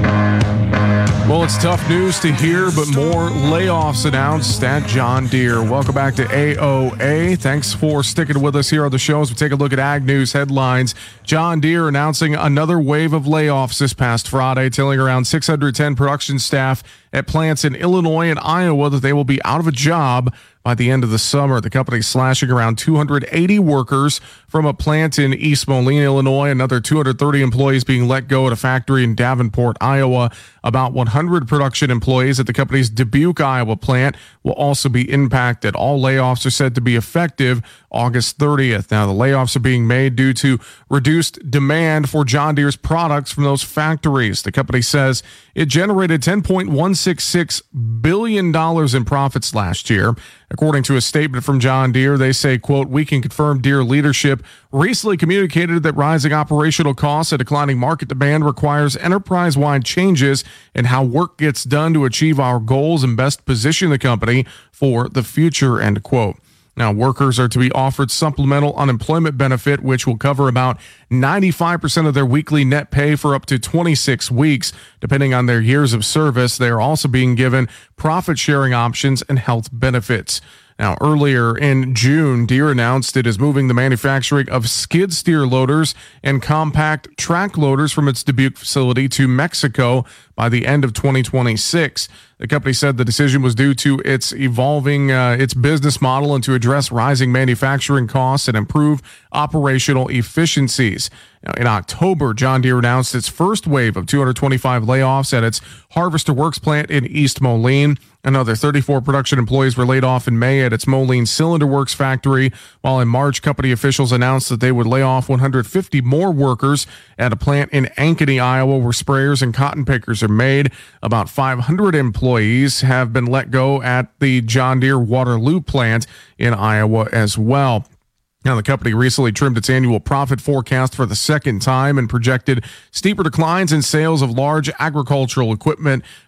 go. Well, it's tough news to hear, but more layoffs announced at John Deere. Welcome back to A O A. Thanks for sticking with us here on the show as we take a look at Ag News headlines. John Deere announcing another wave of layoffs this past Friday, telling around six hundred ten production staff at plants in Illinois and Iowa that they will be out of a job by the end of the summer. The company slashing around two hundred eighty workers from a plant in East Moline, Illinois. Another two hundred thirty employees being let go at a factory in Davenport, Iowa. About one hundred production employees at the company's Dubuque, Iowa plant will also be impacted. All layoffs are said to be effective August thirtieth. Now, the layoffs are being made due to reduced demand for John Deere's products from those factories. The company says it generated ten point one six six billion dollars in profits last year. According to a statement from John Deere, they say, quote, "We can confirm Deere leadership recently communicated that rising operational costs and declining market demand requires enterprise-wide changes in how work gets done to achieve our goals and best position the company for the future," end quote. Now, workers are to be offered supplemental unemployment benefit, which will cover about ninety-five percent of their weekly net pay for up to twenty-six weeks, depending on their years of service. They are also being given profit-sharing options and health benefits. Now, earlier in June, Deere announced it is moving the manufacturing of skid steer loaders and compact track loaders from its Dubuque facility to Mexico by the end of twenty twenty-six. The company said the decision was due to its evolving uh, its business model and to address rising manufacturing costs and improve operational efficiencies. Now, in October, John Deere announced its first wave of two hundred twenty-five layoffs at its Harvester Works plant in East Moline. Another thirty-four production employees were laid off in May at its Moline Cylinder Works factory, while in March, company officials announced that they would lay off one hundred fifty more workers at a plant in Ankeny, Iowa, where sprayers and cotton pickers are made. About five hundred employees have been let go at the John Deere Waterloo plant in Iowa as well. Now, the company recently trimmed its annual profit forecast for the second time and projected steeper declines in sales of large agricultural equipment.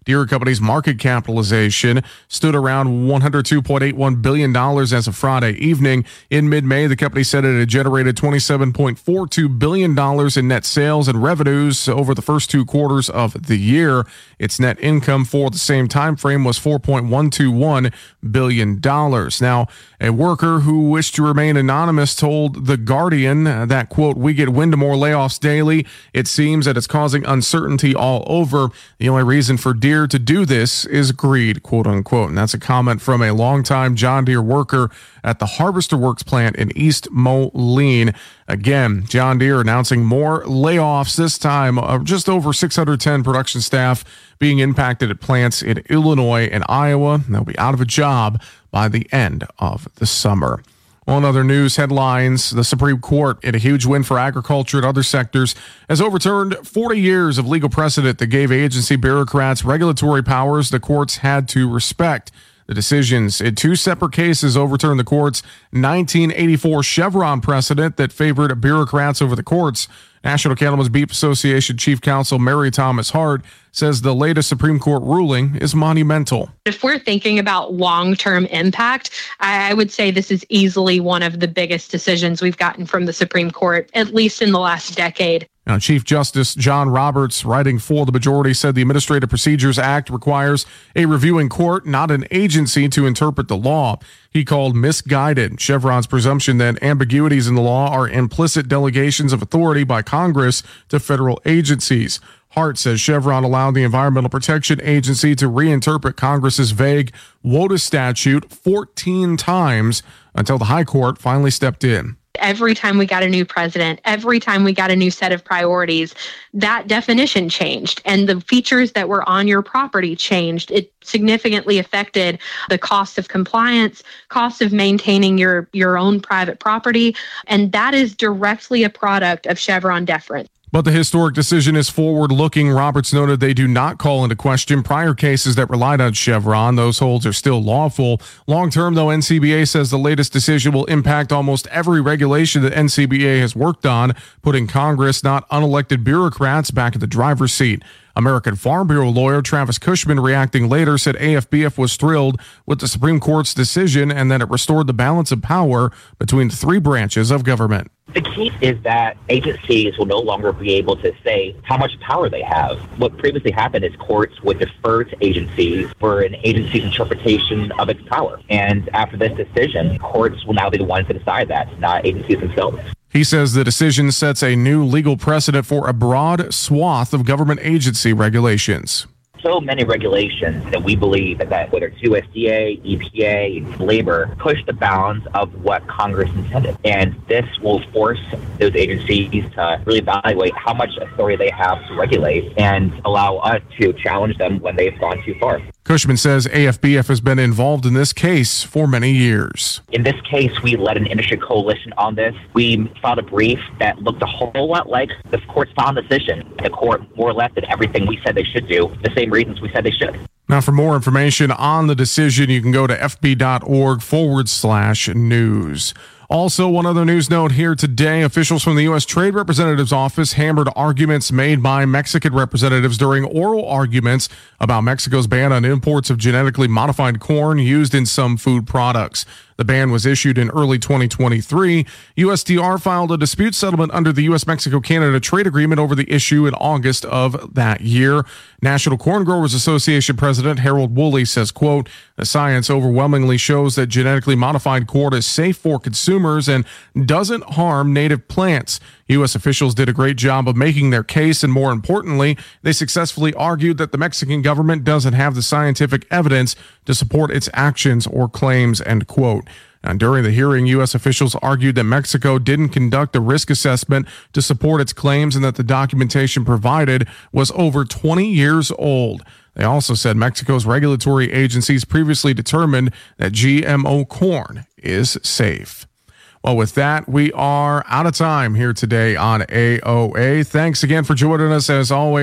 Deere & Company's market capitalization stood around one hundred two point eight one billion dollars as of Friday evening. In mid-May, the company said it had generated twenty-seven point four two billion dollars in net sales and revenues over the first two quarters of the year. Its net income for the same time frame was four point one two one billion dollars. Now, a worker who wished to remain anonymous told The Guardian that, quote, "We get wind of more layoffs daily. It seems that it's causing uncertainty all over. The only reason for Deere to do this is greed," quote unquote. And that's a comment from a longtime John Deere worker at the Harvester Works plant in East Moline. Again, John Deere announcing more layoffs, this time of just over six hundred ten production staff being impacted at plants in Illinois and Iowa. They'll be out of a job by the end of the summer. On other news headlines, the Supreme Court, in a huge win for agriculture and other sectors, has overturned forty years of legal precedent that gave agency bureaucrats regulatory powers the courts had to respect. The decisions in two separate cases overturned the court's nineteen eighty-four Chevron precedent that favored bureaucrats over the courts. National Cattlemen's Beef Association Chief Counsel Mary Thomas Hart says the latest Supreme Court ruling is monumental. If we're thinking about long-term impact, I would say this is easily one of the biggest decisions we've gotten from the Supreme Court, at least in the last decade. Now, Chief Justice John Roberts, writing for the majority, said the Administrative Procedures Act requires a reviewing court, not an agency, to interpret the law. He called misguided Chevron's presumption that ambiguities in the law are implicit delegations of authority by Congress to federal agencies. Hart says Chevron allowed the Environmental Protection Agency to reinterpret Congress's vague WOTUS statute fourteen times until the High Court finally stepped in. Every time we got a new president, every time we got a new set of priorities, that definition changed and the features that were on your property changed. It significantly affected the cost of compliance, cost of maintaining your, your own private property, and that is directly a product of Chevron deference. But the historic decision is forward-looking. Roberts noted they do not call into question prior cases that relied on Chevron. Those holds are still lawful. Long-term, though, N C B A says the latest decision will impact almost every regulation that N C B A has worked on, putting Congress, not unelected bureaucrats, back in the driver's seat. American Farm Bureau lawyer Travis Cushman, reacting later, said A F B F was thrilled with the Supreme Court's decision and that it restored the balance of power between the three branches of government. The key is that agencies will no longer be able to say how much power they have. What previously happened is courts would defer to agencies for an agency's interpretation of its power. And after this decision, courts will now be the ones to decide that, not agencies themselves. He says the decision sets a new legal precedent for a broad swath of government agency regulations. So many regulations that we believe that, that whether it's U S D A, E P A, labor, push the bounds of what Congress intended. And this will force those agencies to really evaluate how much authority they have to regulate and allow us to challenge them when they've gone too far. Cushman says A F B F has been involved in this case for many years. In this case, we led an industry coalition on this. We filed a brief that looked a whole lot like the court's final decision. The court more or less did everything we said they should do, the same reasons we said they should. Now, for more information on the decision, you can go to fb.org forward slash news. Also, one other news note here today, officials from the U S Trade Representative's office hammered arguments made by Mexican representatives during oral arguments about Mexico's ban on imports of genetically modified corn used in some food products. The ban was issued in early twenty twenty-three. U S T R filed a dispute settlement under the U S Mexico Canada trade agreement over the issue in August of that year. National Corn Growers Association President Harold Woolley says, quote, "The science overwhelmingly shows that genetically modified corn is safe for consumers and doesn't harm native plants. U S officials did a great job of making their case, and more importantly, they successfully argued that the Mexican government doesn't have the scientific evidence to support its actions or claims," end quote. And during the hearing, U S officials argued that Mexico didn't conduct a risk assessment to support its claims and that the documentation provided was over twenty years old. They also said Mexico's regulatory agencies previously determined that G M O corn is safe. Well, with that, we are out of time here today on A O A. Thanks again for joining us. As always,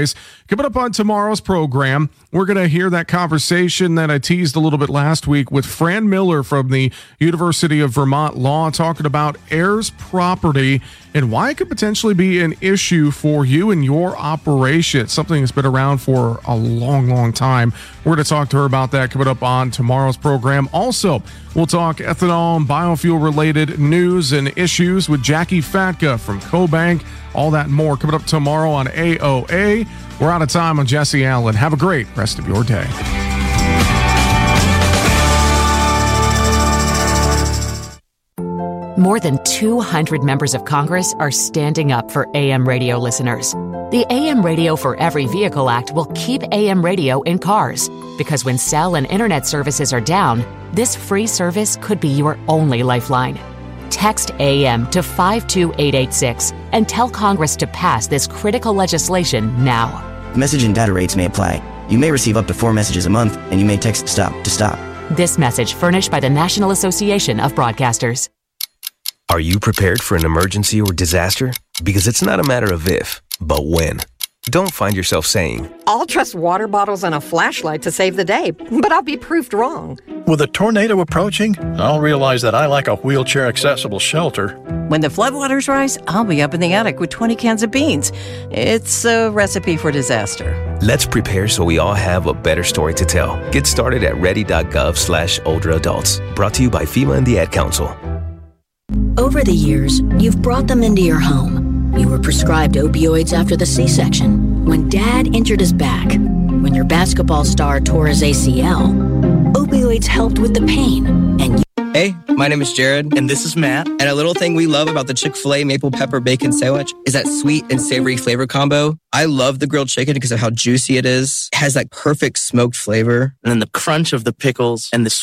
Coming up on tomorrow's program, we're going to hear that conversation that I teased a little bit last week with Fran Miller from the University of Vermont Law, talking about heirs property and why it could potentially be an issue for you and your operation. It's something that's been around for a long, long time. We're going to talk to her about that coming up on tomorrow's program. Also, we'll talk ethanol and biofuel related news and issues with Jackie Fatka from CoBank. All that and more coming up tomorrow on A O A. We're out of time on Jesse Allen. Have a great rest of your day. More than two hundred members of Congress are standing up for A M radio listeners. The A M Radio for Every Vehicle Act will keep A M radio in cars, because when cell and internet services are down, this free service could be your only lifeline. Text A M to five two eight eight six and tell Congress to pass this critical legislation now. Message and data rates may apply. You may receive up to four messages a month, and you may text STOP to stop. This message furnished by the National Association of Broadcasters. Are you prepared for an emergency or disaster? Because it's not a matter of if, but when. Don't find yourself saying, I'll trust water bottles and a flashlight to save the day, but I'll be proved wrong. With a tornado approaching, I'll realize that I lack a wheelchair-accessible shelter. When the floodwaters rise, I'll be up in the attic with twenty cans of beans. It's a recipe for disaster. Let's prepare so we all have a better story to tell. Get started at ready.gov slash older adults. Brought to you by FEMA and the Ad Council. Over the years, you've brought them into your home. You were prescribed opioids after the C-section, when Dad injured his back, when your basketball star tore his A C L. Opioids helped with the pain, and you Hey, my name is Jared. And this is Matt. And a little thing we love about the Chick-fil-A Maple Pepper Bacon Sandwich is that sweet and savory flavor combo. I love the grilled chicken because of how juicy it is. It has that perfect smoked flavor. And then the crunch of the pickles and the